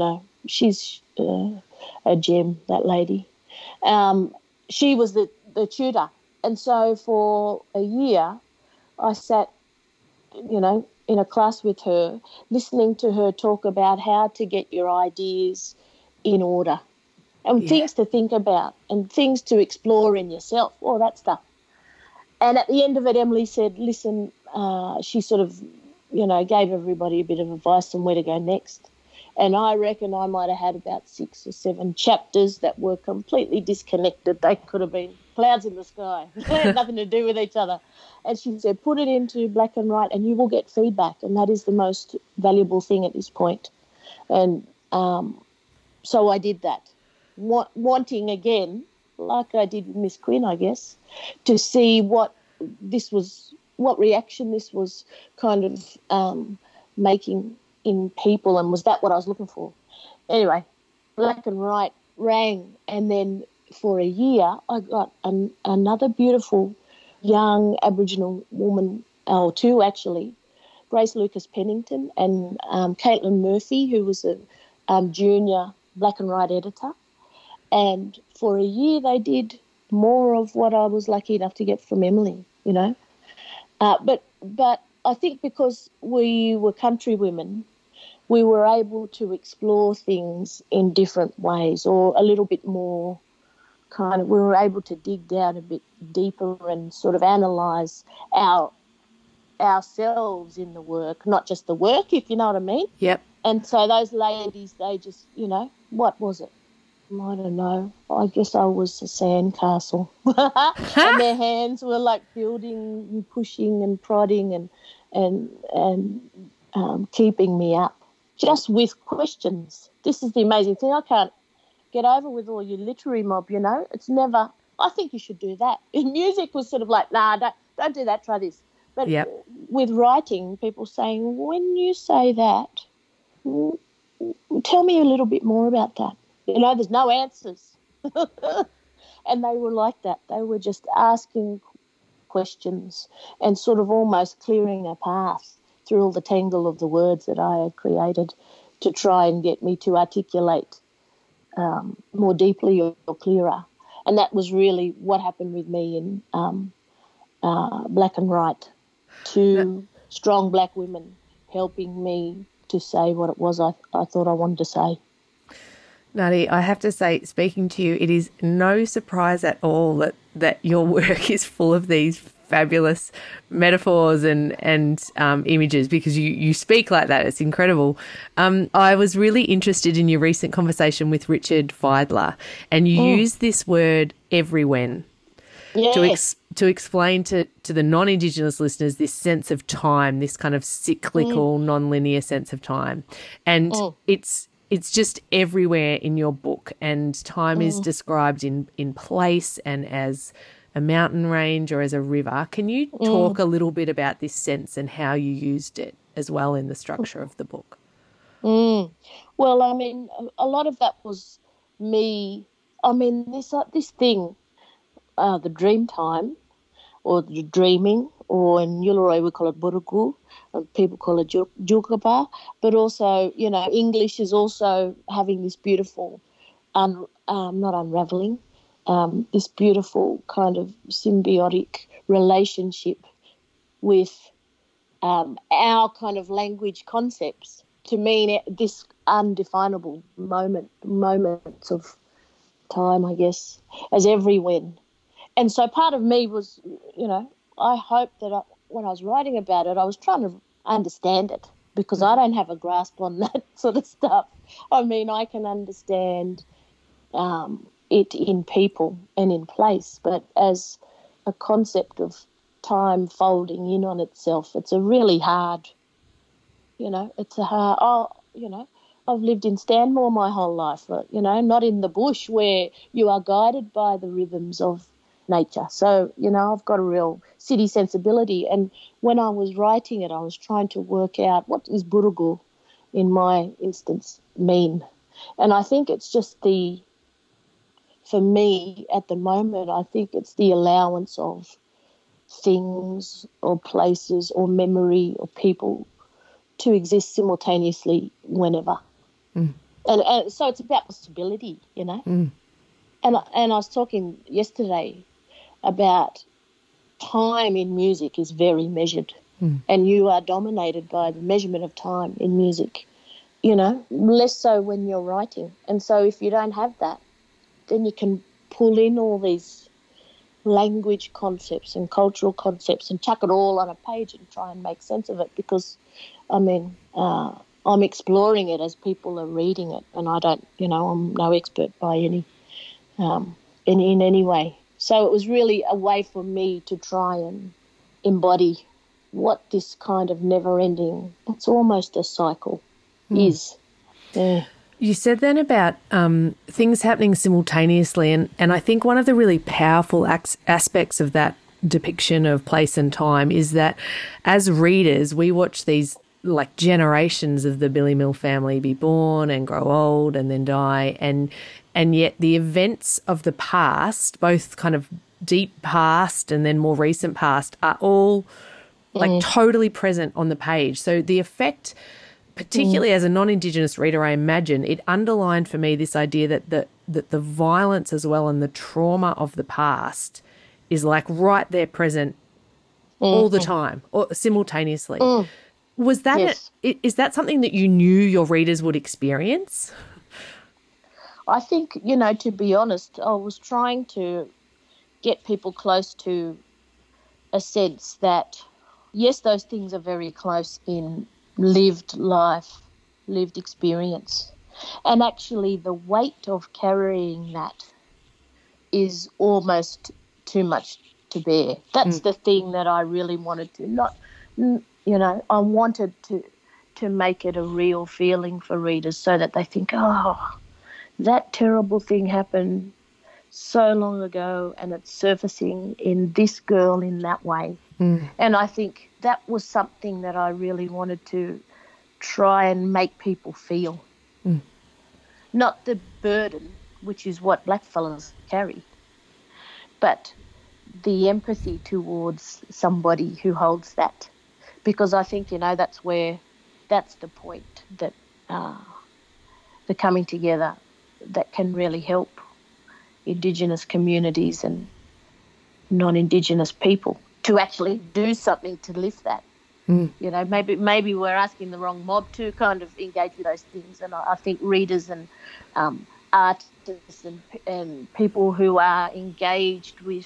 she's uh, a gem, that lady. Um, she was the, the tutor. And so for a year, I sat, you know, in a class with her, listening to her talk about how to get your ideas in order and yeah. things to think about and things to explore in yourself, all that stuff. And at the end of it, Emily said, listen, uh, she sort of, you know, gave everybody a bit of advice on where to go next. And I reckon I might have had about six or seven chapters that were completely disconnected. They could have been clouds in the sky. They had nothing to do with each other. And she said, put it into black and white and you will get feedback. And that is the most valuable thing at this point. And um, so I did that, wa- wanting again, like I did with Miss Quinn, I guess, to see what this was, what reaction this was kind of um, making in people, and was that what I was looking for? Anyway, Black and White rang, and then for a year I got an, another beautiful young Aboriginal woman, or two actually, Grace Lucas Pennington and um, Caitlin Murphy, who was a um, junior Black and White editor. And for a year they did more of what I was lucky enough to get from Emily, you know. Uh, but but I think because we were country women, we were able to explore things in different ways, or a little bit more kind of, we were able to dig down a bit deeper and sort of analyse our ourselves in the work, not just the work, if you know what I mean. Yep. And so those ladies, they just, you know, what was it? I don't know. I guess I was a sandcastle. And their hands were like building and pushing and prodding and and and um, keeping me up, just with questions. This is the amazing thing. I can't get over with all your literary mob, you know. It's never, I think you should do that. In music was sort of like, nah, don't, don't do that, try this. But yep. with writing, people saying, when you say that, tell me a little bit more about that. You know, there's no answers. And they were like that. They were just asking questions and sort of almost clearing a path through all the tangle of the words that I had created to try and get me to articulate um, more deeply or, or clearer. And that was really what happened with me in um, uh, Black and White. Two no. strong black women helping me to say what it was I, I thought I wanted to say. Nadi, I have to say, speaking to you, it is no surprise at all that, that your work is full of these fabulous metaphors and and um, images, because you, you speak like that. It's incredible. Um, I was really interested in your recent conversation with Richard Feidler, and you mm. used this word everywhen. Yes. To ex- to explain to, to the non-Indigenous listeners this sense of time, this kind of cyclical, mm. non-linear sense of time. And mm. it's it's just everywhere in your book, and time mm. is described in, in place and as a mountain range or as a river. Can you talk mm. a little bit about this sense and how you used it as well in the structure of the book? Mm. Well, I mean, a lot of that was me. I mean, this uh, this thing, uh, the dream time, or the dreaming, or in Uluru we call it burugu, and people call it jukaba, but also, you know, English is also having this beautiful, un, um, not unravelling, um, this beautiful kind of symbiotic relationship with um, our kind of language concepts to mean it, this undefinable moment, moments of time, I guess, as everywhen. And so part of me was, you know, I hope that I, when I was writing about it, I was trying to understand it, because I don't have a grasp on that sort of stuff. I mean, I can understand um, it in people and in place, but as a concept of time folding in on itself, it's a really hard, you know, it's a hard, oh, you know, I've lived in Stanmore my whole life, you know, not in the bush where you are guided by the rhythms of nature. So, you know, I've got a real city sensibility. And when I was writing it, I was trying to work out what is burugu, in my instance, mean. And I think it's just the, for me at the moment, I think it's the allowance of things or places or memory or people to exist simultaneously whenever. Mm. And, and so it's about possibility, you know. Mm. And and I was talking yesterday about time in music is very measured, mm. and you are dominated by the measurement of time in music, you know, less so when you're writing. And so if you don't have that, then you can pull in all these language concepts and cultural concepts and chuck it all on a page and try and make sense of it because, I mean, uh, I'm exploring it as people are reading it, and I don't, you know, I'm no expert by any, um, in, in any way. So it was really a way for me to try and embody what this kind of never-ending, it's almost a cycle, mm. is. Yeah. You said then about um, things happening simultaneously, and, and I think one of the really powerful ac- aspects of that depiction of place and time is that as readers, we watch these like generations of the Billy Mill family be born and grow old and then die, and and yet the events of the past, both kind of deep past and then more recent past, are all like mm. totally present on the page. So the effect, particularly mm. as a non-Indigenous reader, I imagine, it underlined for me this idea that the, that the violence as well and the trauma of the past is like right there present mm. all the time or simultaneously. Mm. Was that yes. a, is that something that you knew your readers would experience? I think, you know, to be honest, I was trying to get people close to a sense that, yes, those things are very close in lived life, lived experience. And actually the weight of carrying that is almost too much to bear. That's mm. the thing that I really wanted to, not, you know, I wanted to to make it a real feeling for readers so that they think, oh, that terrible thing happened so long ago and it's surfacing in this girl in that way. Mm. And I think that was something that I really wanted to try and make people feel. Mm. Not the burden, which is what blackfellas carry, but the empathy towards somebody who holds that. Because I think, you know, that's where, that's the point, that uh, the coming together that can really help Indigenous communities and non-Indigenous people to actually do something to lift that. Mm. You know, maybe maybe we're asking the wrong mob to kind of engage with those things, and I, I think readers and um, artists and, and people who are engaged with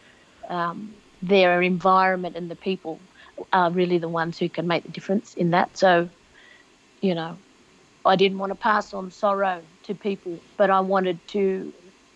um, their environment and the people are really the ones who can make the difference in that. So, you know, I didn't want to pass on sorrow to people, but I wanted to,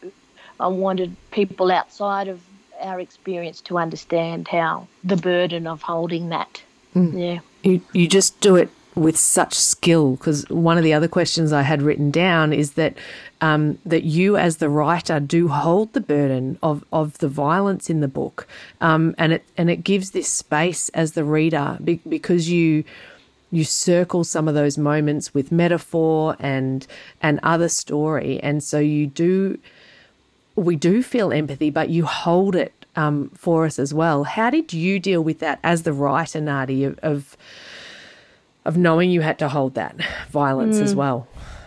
I wanted people outside of our experience to understand how the burden of holding that. Mm. Yeah. You, you just do it with such skill, because one of the other questions I had written down is that um, that you as the writer do hold the burden of, of the violence in the book, um, and it and it gives this space as the reader be, because you you circle some of those moments with metaphor and and other story, and so you do we do feel empathy, but you hold it um, for us as well. How did you deal with that as the writer, Nadi, of, of of knowing you had to hold that violence mm. as well?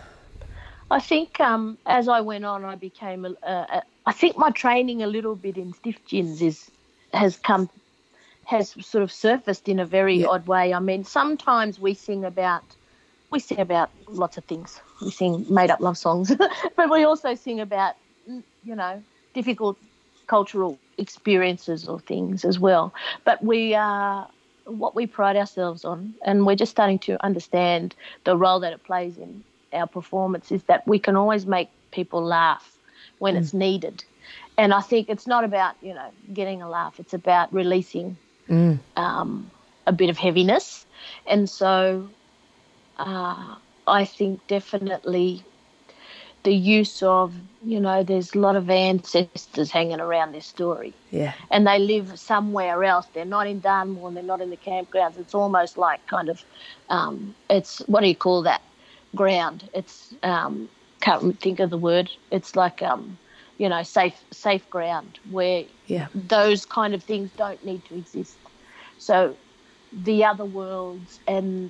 I think um, as I went on, I became, a, a, I think my training a little bit in stiff gins is, has come, has sort of surfaced in a very yeah. odd way. I mean, sometimes we sing about, we sing about lots of things. We sing made up love songs, but we also sing about, you know, difficult cultural experiences or things as well. But we are, what we pride ourselves on, and we're just starting to understand the role that it plays in our performance, is that we can always make people laugh when mm. it's needed. And I think it's not about, you know, getting a laugh. It's about releasing mm. um, a bit of heaviness. And so uh, I think definitely the use of, you know, there's a lot of ancestors hanging around this story. Yeah. And they live somewhere else. They're not in Dartmoor and they're not in the campgrounds. It's almost like kind of, um, it's, what do you call that? Ground. It's, um, can't think of the word. It's like, um, you know, safe safe ground where yeah. those kind of things don't need to exist. So the other worlds and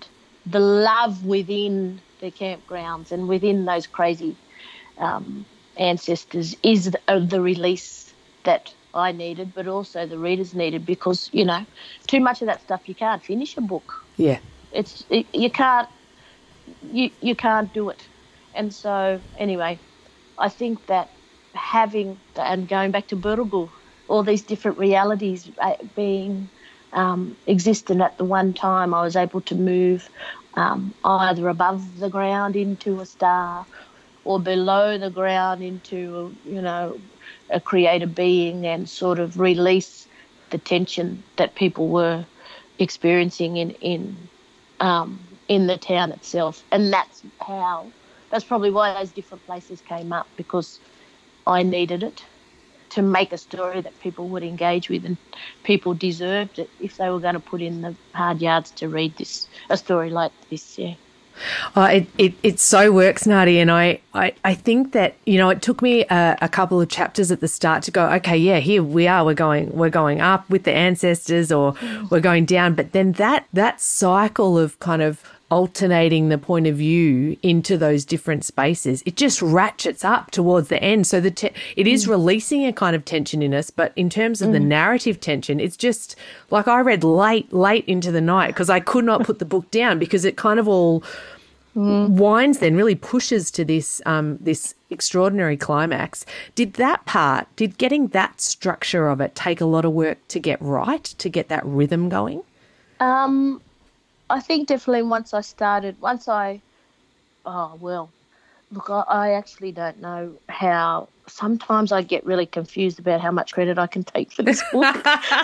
the love within the campgrounds and within those crazy um, ancestors is the, uh, the release that I needed, but also the readers needed, because, you know, too much of that stuff, you can't finish a book. Yeah. It's it, you can't you you can't do it. And so anyway, I think that having, and going back to Burrugu, all these different realities being um, existent at the one time, I was able to move um, either above the ground into a star or below the ground into, you know, a creator being, and sort of release the tension that people were experiencing in in um, in the town itself. And that's how, that's probably why those different places came up, because I needed it to make a story that people would engage with, and people deserved it if they were going to put in the hard yards to read this, a story like this, yeah. Oh, it, it, it so works, Nadi, and I, I, I think that, you know, it took me a, a couple of chapters at the start to go, okay, yeah, here we are, we're going we're going up with the ancestors, or we're going down, but then that that cycle of kind of alternating the point of view into those different spaces, it just ratchets up towards the end. So the te- it is mm. releasing a kind of tension in us, but in terms of mm. the narrative tension, it's just like I read late, late into the night because I could not put the book down, because it kind of all mm. winds then, really pushes to this um, this extraordinary climax. Did that part, did getting that structure of it take a lot of work to get right, to get that rhythm going? Um. I think definitely once I started, once I, oh, well, look, I, I actually don't know how, sometimes I get really confused about how much credit I can take for this book.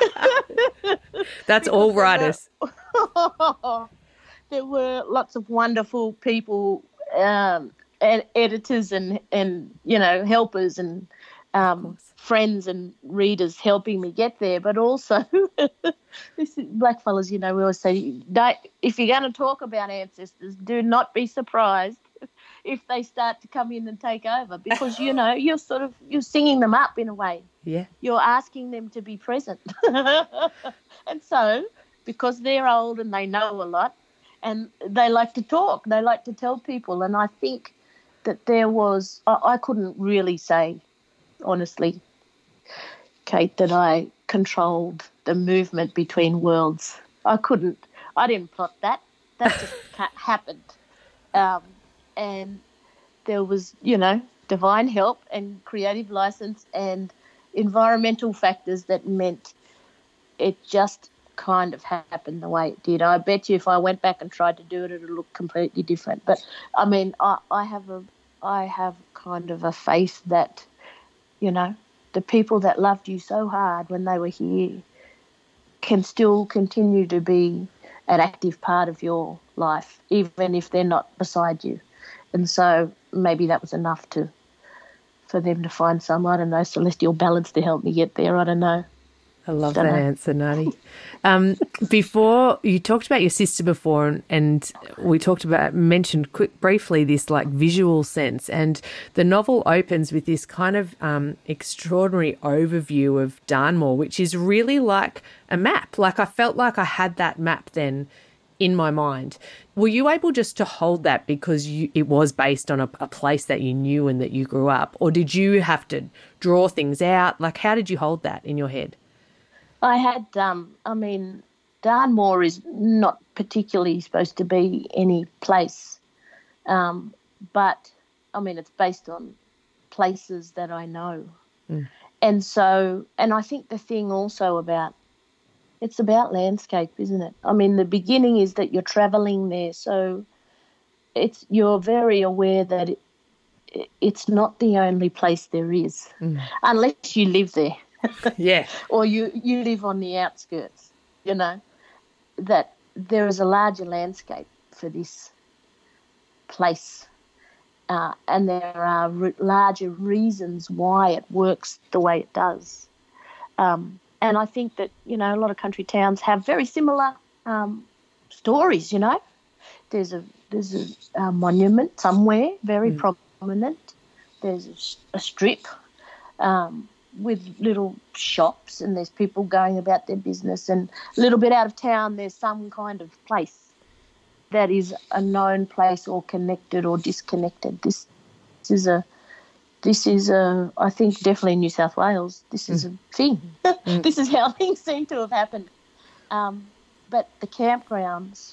That's all writers. There, there were lots of wonderful people, um, and editors and, and, you know, helpers and um, friends and readers helping me get there, but also this is, blackfellas, you know, we always say, don't, if you're going to talk about ancestors, do not be surprised if they start to come in and take over, because, you know, you're sort of, you're singing them up in a way. Yeah. You're asking them to be present. And so, because they're old and they know a lot and they like to talk, they like to tell people, and I think that there was, I, I couldn't really say, honestly, Kate, that I controlled the movement between worlds. I couldn't. I didn't plot that. That just happened. Um, and there was, you know, divine help and creative license and environmental factors that meant it just kind of happened the way it did. I bet you if I went back and tried to do it, it would look completely different. But, I mean, I, I have a, I have kind of a faith that, you know, the people that loved you so hard when they were here can still continue to be an active part of your life, even if they're not beside you. And so maybe that was enough to for them to find some, I don't know, celestial balance to help me get there. I don't know. I love that answer, Nadi. Um, before, you talked about your sister before, and, and we talked about, mentioned quick, briefly this like visual sense, and the novel opens with this kind of um, extraordinary overview of Darnmore, which is really like a map. Like I felt like I had that map then in my mind. Were you able just to hold that because you, it was based on a, a place that you knew and that you grew up, or did you have to draw things out? Like how did you hold that in your head? I had, um, I mean, Darnmore is not particularly supposed to be any place, um, but, I mean, it's based on places that I know. Mm. And so, and I think the thing also about, it's about landscape, isn't it? I mean, the beginning is that you're travelling there, so it's you're very aware that it, it's not the only place there is, mm. unless you live there. Yeah. Or you, you live on the outskirts, you know, that there is a larger landscape for this place, uh, and there are re- larger reasons why it works the way it does. Um, and I think that, you know, a lot of country towns have very similar um, stories, you know. There's a there's a, a monument somewhere, very mm. prominent. There's a, a strip um with little shops, and there's people going about their business, and a little bit out of town there's some kind of place. that is a known place or connected or disconnected. This, this is a, this is a, I think definitely in New South Wales, this is mm. a thing. mm. This is how things seem to have happened. Um, but the campgrounds,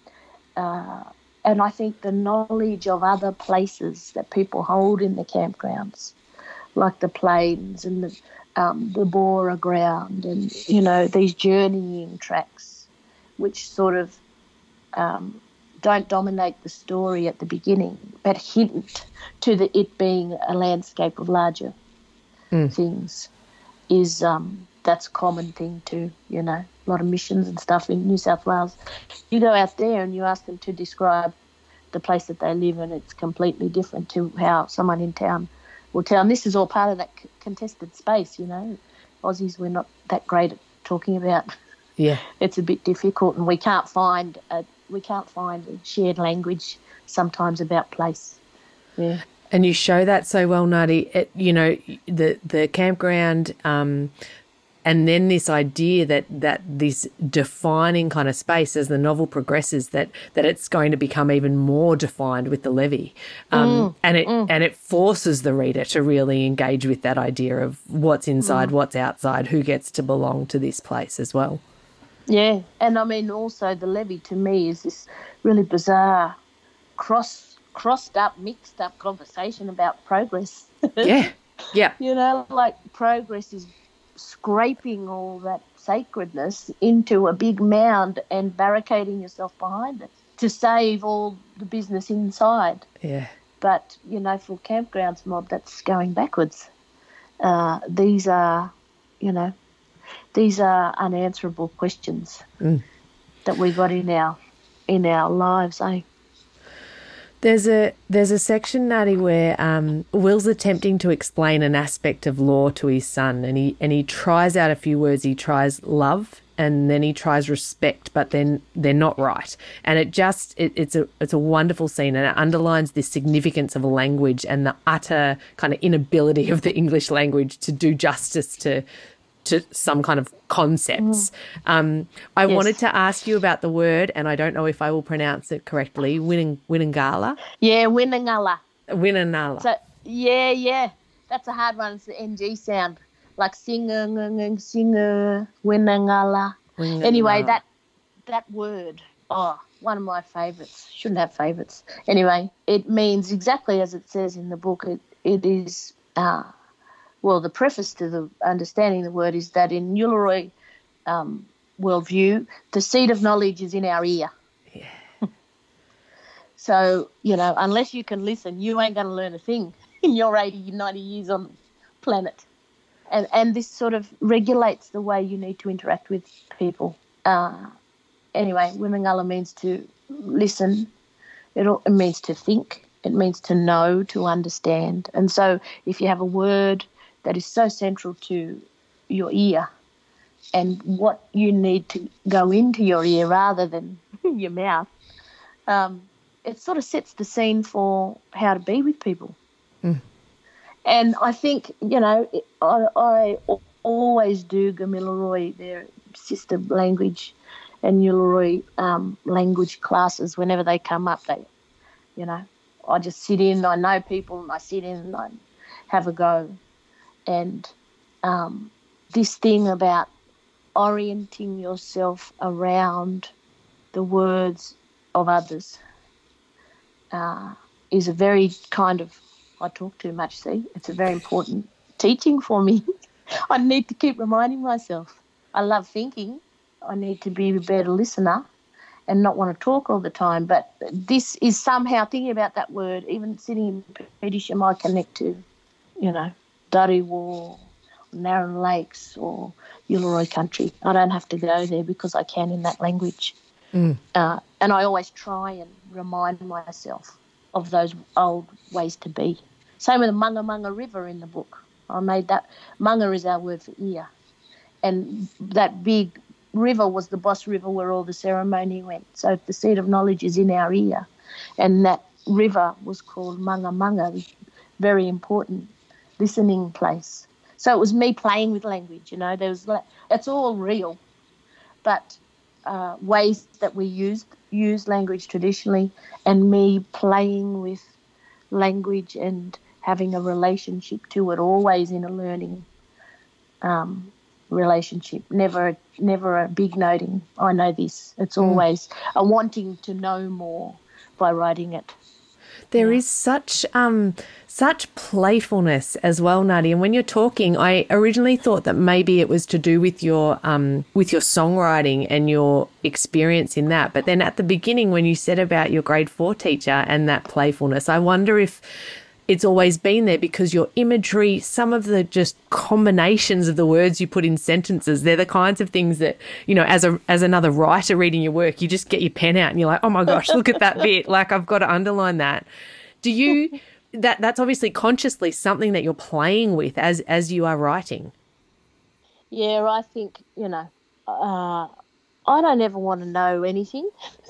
uh, and I think the knowledge of other places that people hold in the campgrounds, like the plains and the um, the Bora ground, and you know these journeying tracks, which sort of um, don't dominate the story at the beginning, but hint to the, it being a landscape of larger mm. things, is um, that's a common thing too. You know, a lot of missions and stuff in New South Wales. You go out there and you ask them to describe the place that they live in, it's completely different to how someone in town will tell. And this is all part of that c- contested space, you know. Aussies, we're not that great at talking about. Yeah, it's a bit difficult, and we can't find a we can't find a shared language sometimes about place. Yeah, and you show that so well, Nadi. It, you know, the the campground. Um, And then this idea that, that this defining kind of space as the novel progresses, that, that it's going to become even more defined with the levee. Um, mm, and it mm. and it forces the reader to really engage with that idea of what's inside, mm. what's outside, who gets to belong to this place as well. Yeah, and I mean also the levee to me is this really bizarre, cross crossed up, mixed up conversation about progress. Yeah, yeah. You know, like progress is scraping all that sacredness into a big mound and barricading yourself behind it to save all the business inside. Yeah. But, you know, for campgrounds mob, that's going backwards. Uh, these are, you know, these are unanswerable questions mm. that we got in our in our lives, eh? There's a there's a section, Nadi, where um, Will's attempting to explain an aspect of law to his son, and he and he tries out a few words. He tries love, and then he tries respect, but then they're not right. And it just it, it's a it's a wonderful scene, and it underlines the significance of language and the utter kind of inability of the English language to do justice to to some kind of concepts. Mm. Um, I yes. wanted to ask you about the word, and I don't know if I will pronounce it correctly, Winning, Winnangala? Yeah, Winnangala. Winnangala. So, yeah, yeah. That's a hard one. It's the N G sound. Like singer, singer, Winnangala. Anyway, that that word, oh, one of my favourites. Shouldn't have favourites. Anyway, it means exactly as it says in the book. It It is... Uh, Well, the preface to the understanding the word is that in Uluru um, worldview, the seed of knowledge is in our ear. Yeah. So, you know, unless you can listen, you ain't going to learn a thing in your eighty, ninety years on the planet. And and this sort of regulates the way you need to interact with people. Uh, anyway, Wimmingala means to listen. It, it means to think. It means to know, to understand. And so if you have a word that is so central to your ear and what you need to go into your ear rather than your mouth, um, it sort of sets the scene for how to be with people. Mm. And I think, you know, I, I always do Gamilaroi, their sister language, and Uluru um, language classes. Whenever they come up, they, you know, I just sit in, I know people, and I sit in and I have a go. And um, this thing about orienting yourself around the words of others uh, is a very kind of, I talk too much, see, it's a very important teaching for me. I need to keep reminding myself. I love thinking. I need to be a better listener and not want to talk all the time. But this is somehow thinking about that word, even sitting in Petersham, I connect to, you know, Dariwa, Narran Lakes or Uluru country. I don't have to go there because I can in that language. Mm. Uh, and I always try and remind myself of those old ways to be. Same with the Manga Manga River in the book. I made that. Manga is our word for ear. And that big river was the Boss River where all the ceremony went. So the seed of knowledge is in our ear. And that river was called Manga Manga, very important listening place. So it was me playing with language, you know. There was, it's all real, but uh, ways that we use use language traditionally, and me playing with language and having a relationship to it, always in a learning um, relationship. Never, never a big noting. I know this. It's always mm. a wanting to know more by writing it. There yeah. is such um such playfulness as well, Nadia. And when you're talking, I originally thought that maybe it was to do with your um with your songwriting and your experience in that. But then at the beginning, when you said about your grade four teacher and that playfulness, I wonder if it's always been there because your imagery, some of the just combinations of the words you put in sentences, they're the kinds of things that, you know, as a as another writer reading your work, you just get your pen out and you're like, oh my gosh, look at that bit. Like, I've got to underline that. Do you, that that's obviously consciously something that you're playing with as, as you are writing? Yeah, I think, you know, uh, I don't ever want to know anything.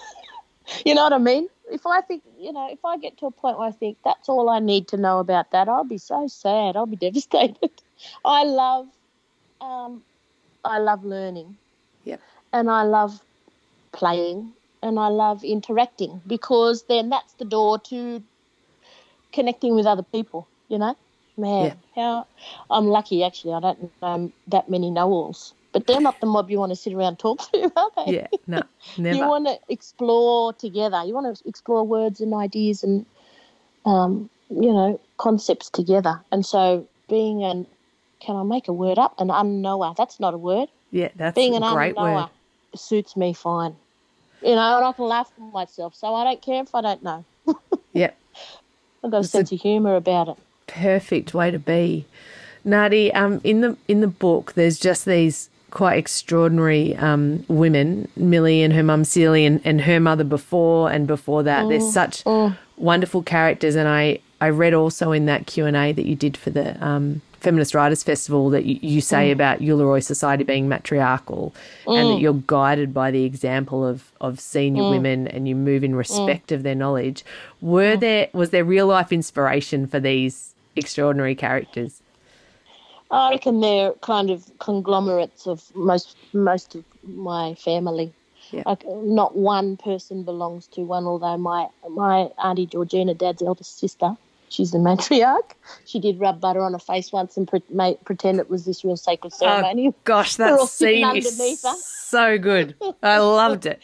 You know what I mean? If I think, you know, if I get to a point where I think that's all I need to know about that, I'll be so sad. I'll be devastated. I love, um, I love learning. Yep. And I love playing and I love interacting, because then that's the door to connecting with other people, you know. Man, yeah. how I'm lucky, actually. I don't know that many know-alls. But they're not the mob you want to sit around and talk to, are they? Yeah, no, never. You want to explore together. You want to explore words and ideas and, um, you know, concepts together. And so being an, can I make a word up? An unknower. That's not a word. Yeah, that's being a an great unknower word. Suits me fine. You know, and I can laugh at myself, so I don't care if I don't know. Yep. I've got a It's sense a of humour about it. Perfect way to be. Nadi, um, in the in the book, there's just these quite extraordinary um, women, Millie and her mum Celie and, and her mother before and before that. Mm, There's such mm. wonderful characters. And I, I read also in that Q and A that you did for the um, Feminist Writers Festival that you, you say mm. about Uluru Society being matriarchal mm. and that you're guided by the example of, of senior mm. women and you move in respect mm. of their knowledge. Were mm. there was there real life inspiration for these extraordinary characters? I reckon they're kind of conglomerates of most most of my family. Yeah. Like, not one person belongs to one, although my my Auntie Georgina, Dad's eldest sister, she's the matriarch. She did rub butter on her face once and pre- made, pretend it was this real sacred ceremony. Oh, gosh, that scene is so good. I loved it.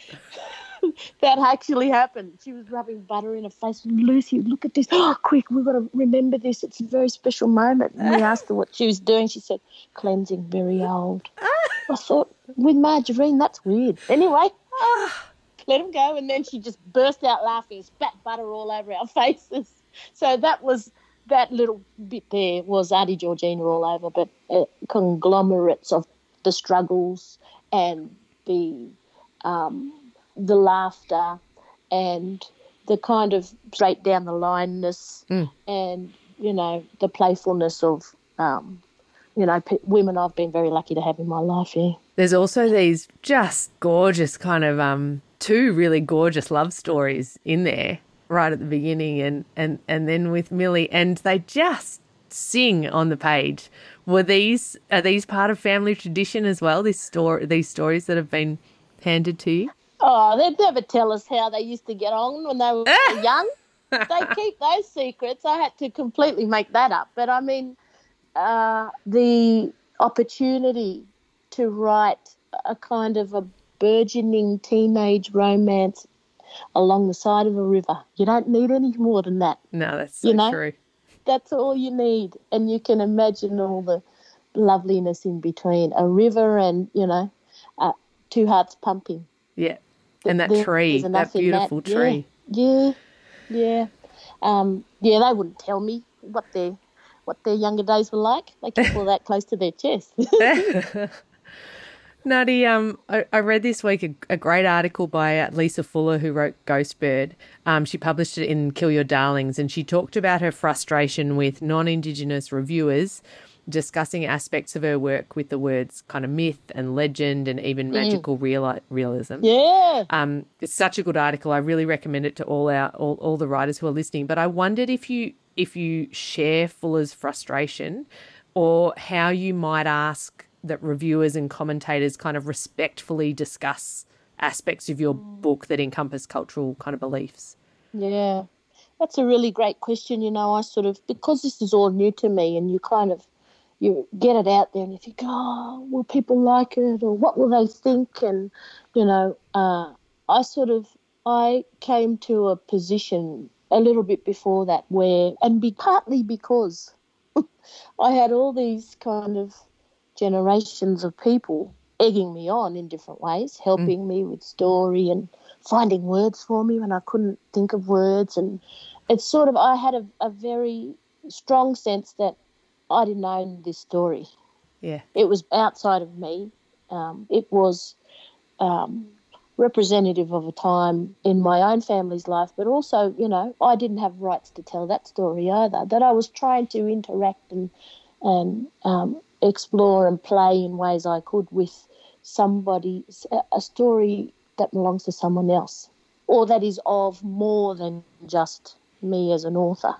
That actually happened. She was rubbing butter in her face. Lucy, look at this. Oh, quick, we've got to remember this. It's a very special moment. And we asked her what she was doing. She said, cleansing very old. I thought, with margarine, that's weird. Anyway, let him go. And then she just burst out laughing, spat butter all over our faces. So that was, that little bit there was Auntie Georgina all over, but uh, conglomerates of the struggles and the um, the laughter and the kind of straight down the lineness mm. and, you know, the playfulness of, um, you know, p- women I've been very lucky to have in my life, yeah. There's also these just gorgeous kind of um, two really gorgeous love stories in there right at the beginning and, and, and then with Millie, and they just sing on the page. Were these, are these part of family tradition as well, this story, these stories that have been handed to you? Oh, they'd never tell us how they used to get on when they were young. They keep those secrets. I had to completely make that up. But, I mean, uh, the opportunity to write a kind of a burgeoning teenage romance along the side of a river, you don't need any more than that. No, that's so you know? true. That's all you need. And you can imagine all the loveliness in between, a river and, you know, uh, two hearts pumping. Yeah. And that tree, that beautiful that. tree. Yeah, yeah, yeah. Um, yeah, they wouldn't tell me what their what their younger days were like. They keep all that close to their chest. Nadi, um, I, I read this week a, a great article by uh, Lisa Fuller, who wrote Ghostbird. Um, she published it in Kill Your Darlings, and she talked about her frustration with non-Indigenous reviewers discussing aspects of her work with the words kind of myth and legend and even magical mm. real, realism. Yeah. Um, it's such a good article. I really recommend it to all our all, all the writers who are listening. But I wondered if you if you share Fuller's frustration or how you might ask that reviewers and commentators kind of respectfully discuss aspects of your book that encompass cultural kind of beliefs? Yeah, that's a really great question. You know, I sort of, because this is all new to me, and you kind of, you get it out there and you think, oh, will people like it, or what will they think? And, you know, uh, I sort of, I came to a position a little bit before that where, and be partly because I had all these kind of generations of people egging me on in different ways, helping mm. me with story and finding words for me when I couldn't think of words. And it's sort of, I had a, a very strong sense that I didn't own this story. Yeah. It was outside of me. Um, it was um, representative of a time in my own family's life, but also, you know, I didn't have rights to tell that story either, that I was trying to interact and, and um, explore and play in ways I could with somebody, a story that belongs to someone else, or that is of more than just me as an author.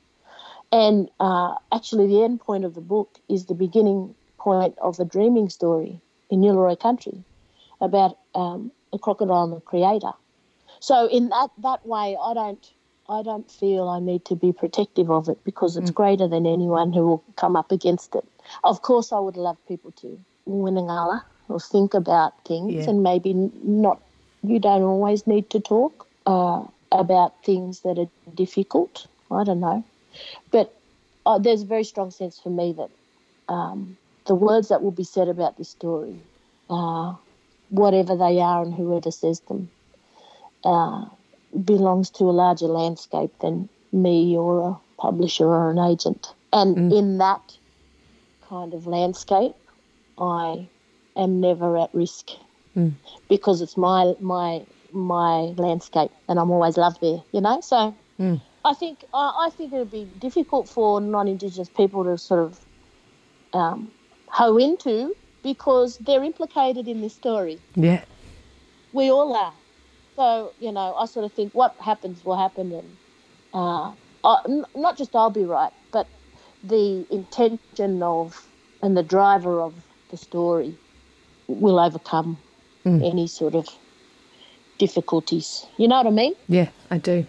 And uh, actually the end point of the book is the beginning point of a dreaming story in Uluru Country about um, a crocodile and the creator. So in that, that way, I don't I don't feel I need to be protective of it because it's mm. greater than anyone who will come up against it. Of course, I would love people to winangala or think about things yeah. and maybe not, you don't always need to talk uh, about things that are difficult. I don't know. But uh, there's a very strong sense for me that um, the words that will be said about this story, uh, whatever they are and whoever says them, uh, belongs to a larger landscape than me or a publisher or an agent. And mm. in that kind of landscape, I am never at risk mm. because it's my my my landscape and I'm always loved there, you know. So mm. I think I, I think it would be difficult for non-Indigenous people to sort of um, hoe into because they're implicated in this story. Yeah, we all are. So, you know, I sort of think what happens will happen, and uh, I, n- not just I'll be right, but the intention of and the driver of the story will overcome mm. any sort of difficulties. You know what I mean? Yeah, I do.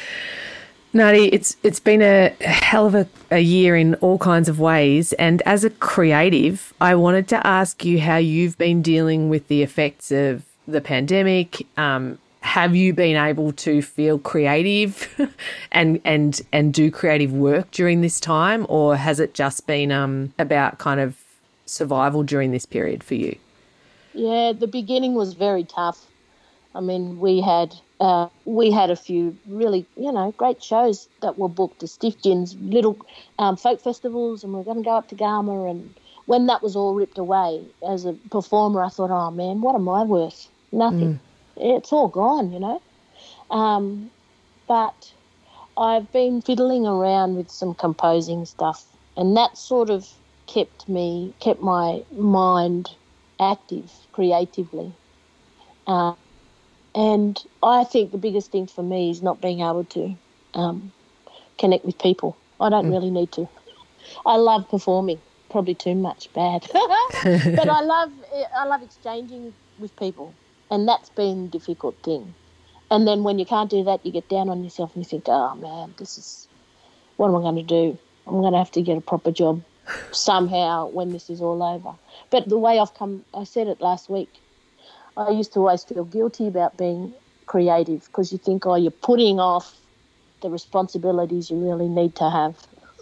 Nadi, it's it's been a hell of a, a year in all kinds of ways, and as a creative, I wanted to ask you how you've been dealing with the effects of the pandemic. Um, have you been able to feel creative and and and do creative work during this time, or has it just been um, about kind of survival during this period for you? Yeah, the beginning was very tough. I mean, we had uh, we had a few really, you know, great shows that were booked, the Stiff Gins, little um, folk festivals, and we we're going to go up to Garma. And when that was all ripped away, as a performer, I thought, oh, man, what am I worth? Nothing. Mm. It's all gone, you know. Um, but I've been fiddling around with some composing stuff, and that sort of kept me, kept my mind active creatively. Uh, and I think the biggest thing for me is not being able to um, connect with people. I don't mm. really need to. I love performing, probably too much, bad. But I love I love exchanging with people, and that's been a difficult thing. And then when you can't do that, you get down on yourself and you think, oh, man, this is, what am I going to do? I'm going to have to get a proper job somehow when this is all over. But the way I've come, I said it last week, I used to always feel guilty about being creative because you think, oh, you're putting off the responsibilities you really need to have.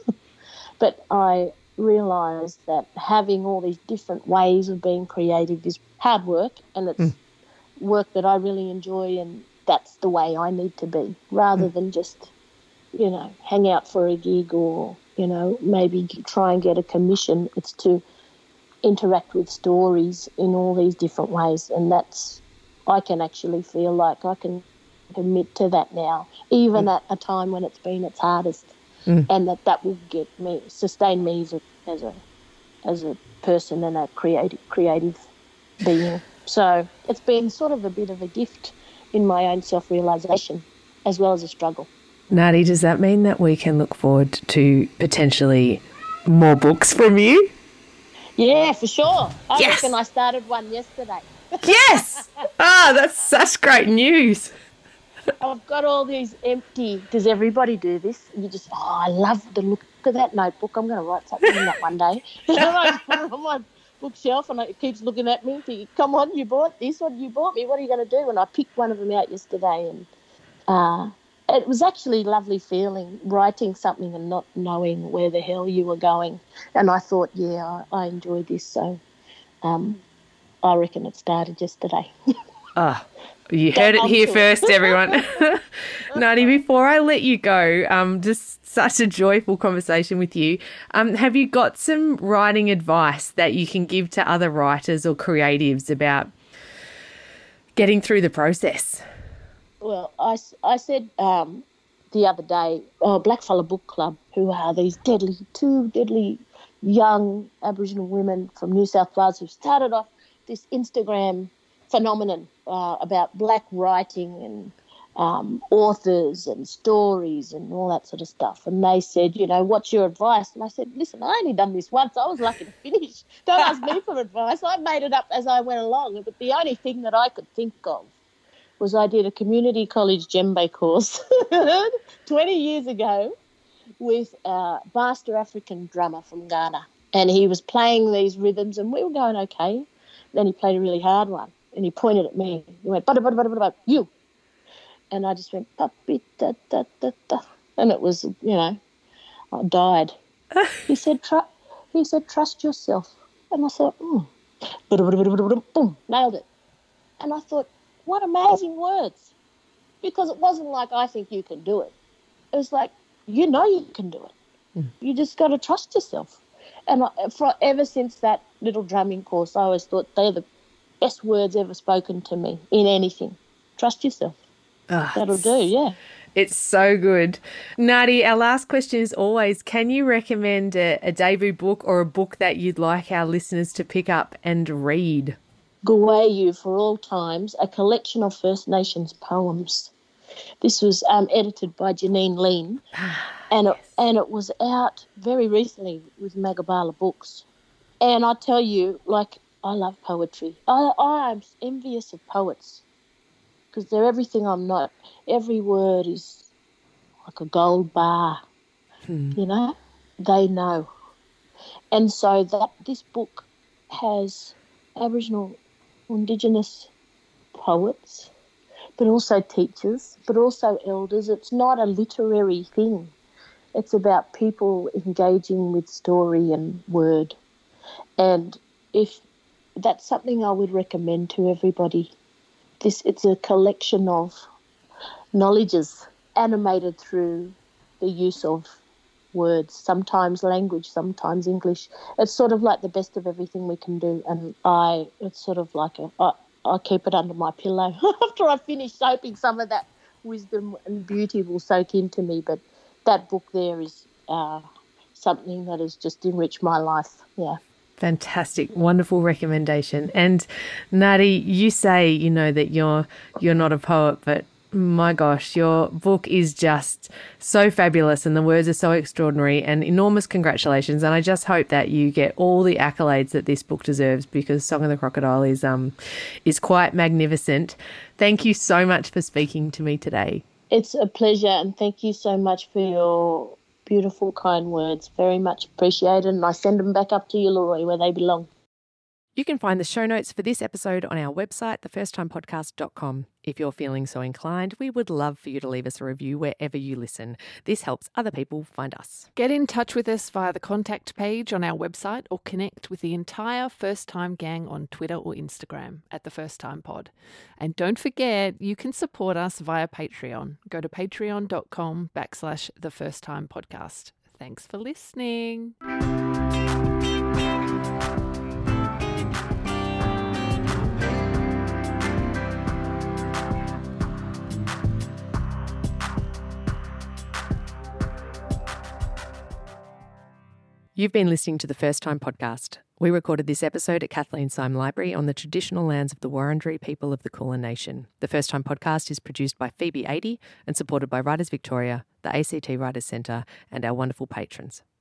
But I realised that having all these different ways of being creative is hard work, and it's mm. work that I really enjoy, and that's the way I need to be, rather mm. than just, you know, hang out for a gig or, you know, maybe try and get a commission. It's to interact with stories in all these different ways, and that's, I can actually feel like I can commit to that now, even mm. at a time when it's been its hardest, mm. and that that will get me, sustain me as a as a, as a person and a creative creative being. So it's been sort of a bit of a gift in my own self-realisation as well as a struggle. Nadi, does that mean that we can look forward to potentially more books from you? Yeah, for sure. I yes. reckon I started one yesterday. Yes! Ah, that's such great news. I've got all these empty. Does everybody do this? And you just, oh, I love the look of that notebook. I'm going to write something in that one day. And I just put it on my bookshelf and it keeps looking at me. Thinking, come on, you bought this one, you bought me. What are you going to do? And I picked one of them out yesterday, and uh, it was actually a lovely feeling writing something and not knowing where the hell you were going. And I thought, yeah, I, I enjoyed this. So um, I reckon it started yesterday. Ah. You heard it here first, everyone. Nadi, before I let you go, um, just such a joyful conversation with you. Um, have you got some writing advice that you can give to other writers or creatives about getting through the process? Well, I, I said um, the other day, oh, Blackfella Book Club, who are these deadly, two deadly young Aboriginal women from New South Wales who started off this Instagram phenomenon uh, about black writing and um, authors and stories and all that sort of stuff. And they said, you know, what's your advice? And I said, listen, I only done this once. I was lucky to finish. Don't ask me for advice. I made it up as I went along. But the only thing that I could think of was I did a community college djembe course twenty years ago with a master African drummer from Ghana. And he was playing these rhythms and we were going okay. Then he played a really hard one. And he pointed at me. He went, bada, bada, bada, bada, bada, you. And I just went, papi, da, da, da, da. And it was, you know, I died. He said, Tru- he said, trust yourself. And I thought, mm. Bada, bada, bada, bada, bada, boom, nailed it. And I thought, what amazing words. Because it wasn't like, I think you can do it. It was like, you know you can do it. Mm. You just got to trust yourself. And I, for, ever since that little drumming course, I always thought they're the best words ever spoken to me in anything. Trust yourself. Oh, that'll do, yeah. It's so good. Nadi, our last question is always, can you recommend a, a debut book or a book that you'd like our listeners to pick up and read? Gwayu for All Times, a collection of First Nations poems. This was um, edited by Janine Lean, and, it, yes. and it was out very recently with Magabala Books. And I tell you, like, I love poetry. I, I'm envious of poets because they're everything I'm not. Every word is like a gold bar, hmm. you know? They know. And so that this book has Aboriginal, Indigenous poets, but also teachers, but also elders. It's not a literary thing. It's about people engaging with story and word. And if that's something I would recommend to everybody. This it's a collection of knowledges animated through the use of words, sometimes language, sometimes English. It's sort of like the best of everything we can do, and I it's sort of like a I, I keep it under my pillow after I finish, hoping some of that wisdom and beauty will soak into me. But that book there is uh, something that has just enriched my life. Yeah. Fantastic, wonderful recommendation. And Nadi, you say, you know, that you're you're not a poet, but my gosh, your book is just so fabulous and the words are so extraordinary, and enormous congratulations. And I just hope that you get all the accolades that this book deserves, because Song of the Crocodile is um is quite magnificent. Thank you so much for speaking to me today. It's a pleasure, and thank you so much for your beautiful, kind words. Very much appreciated, and I send them back up to you, Leroy, where they belong. You can find the show notes for this episode on our website, the first time podcast dot com. If you're feeling so inclined, we would love for you to leave us a review wherever you listen. This helps other people find us. Get in touch with us via the contact page on our website, or connect with the entire First Time gang on Twitter or Instagram at The First Time Pod. And don't forget, you can support us via Patreon. Go to patreon.com backslash The First Time Podcast. Thanks for listening. You've been listening to The First Time Podcast. We recorded this episode at Kathleen Syme Library on the traditional lands of the Wurundjeri people of the Kulin Nation. The First Time Podcast is produced by Phoebe Adey and supported by Writers Victoria, the A C T Writers Centre, and our wonderful patrons.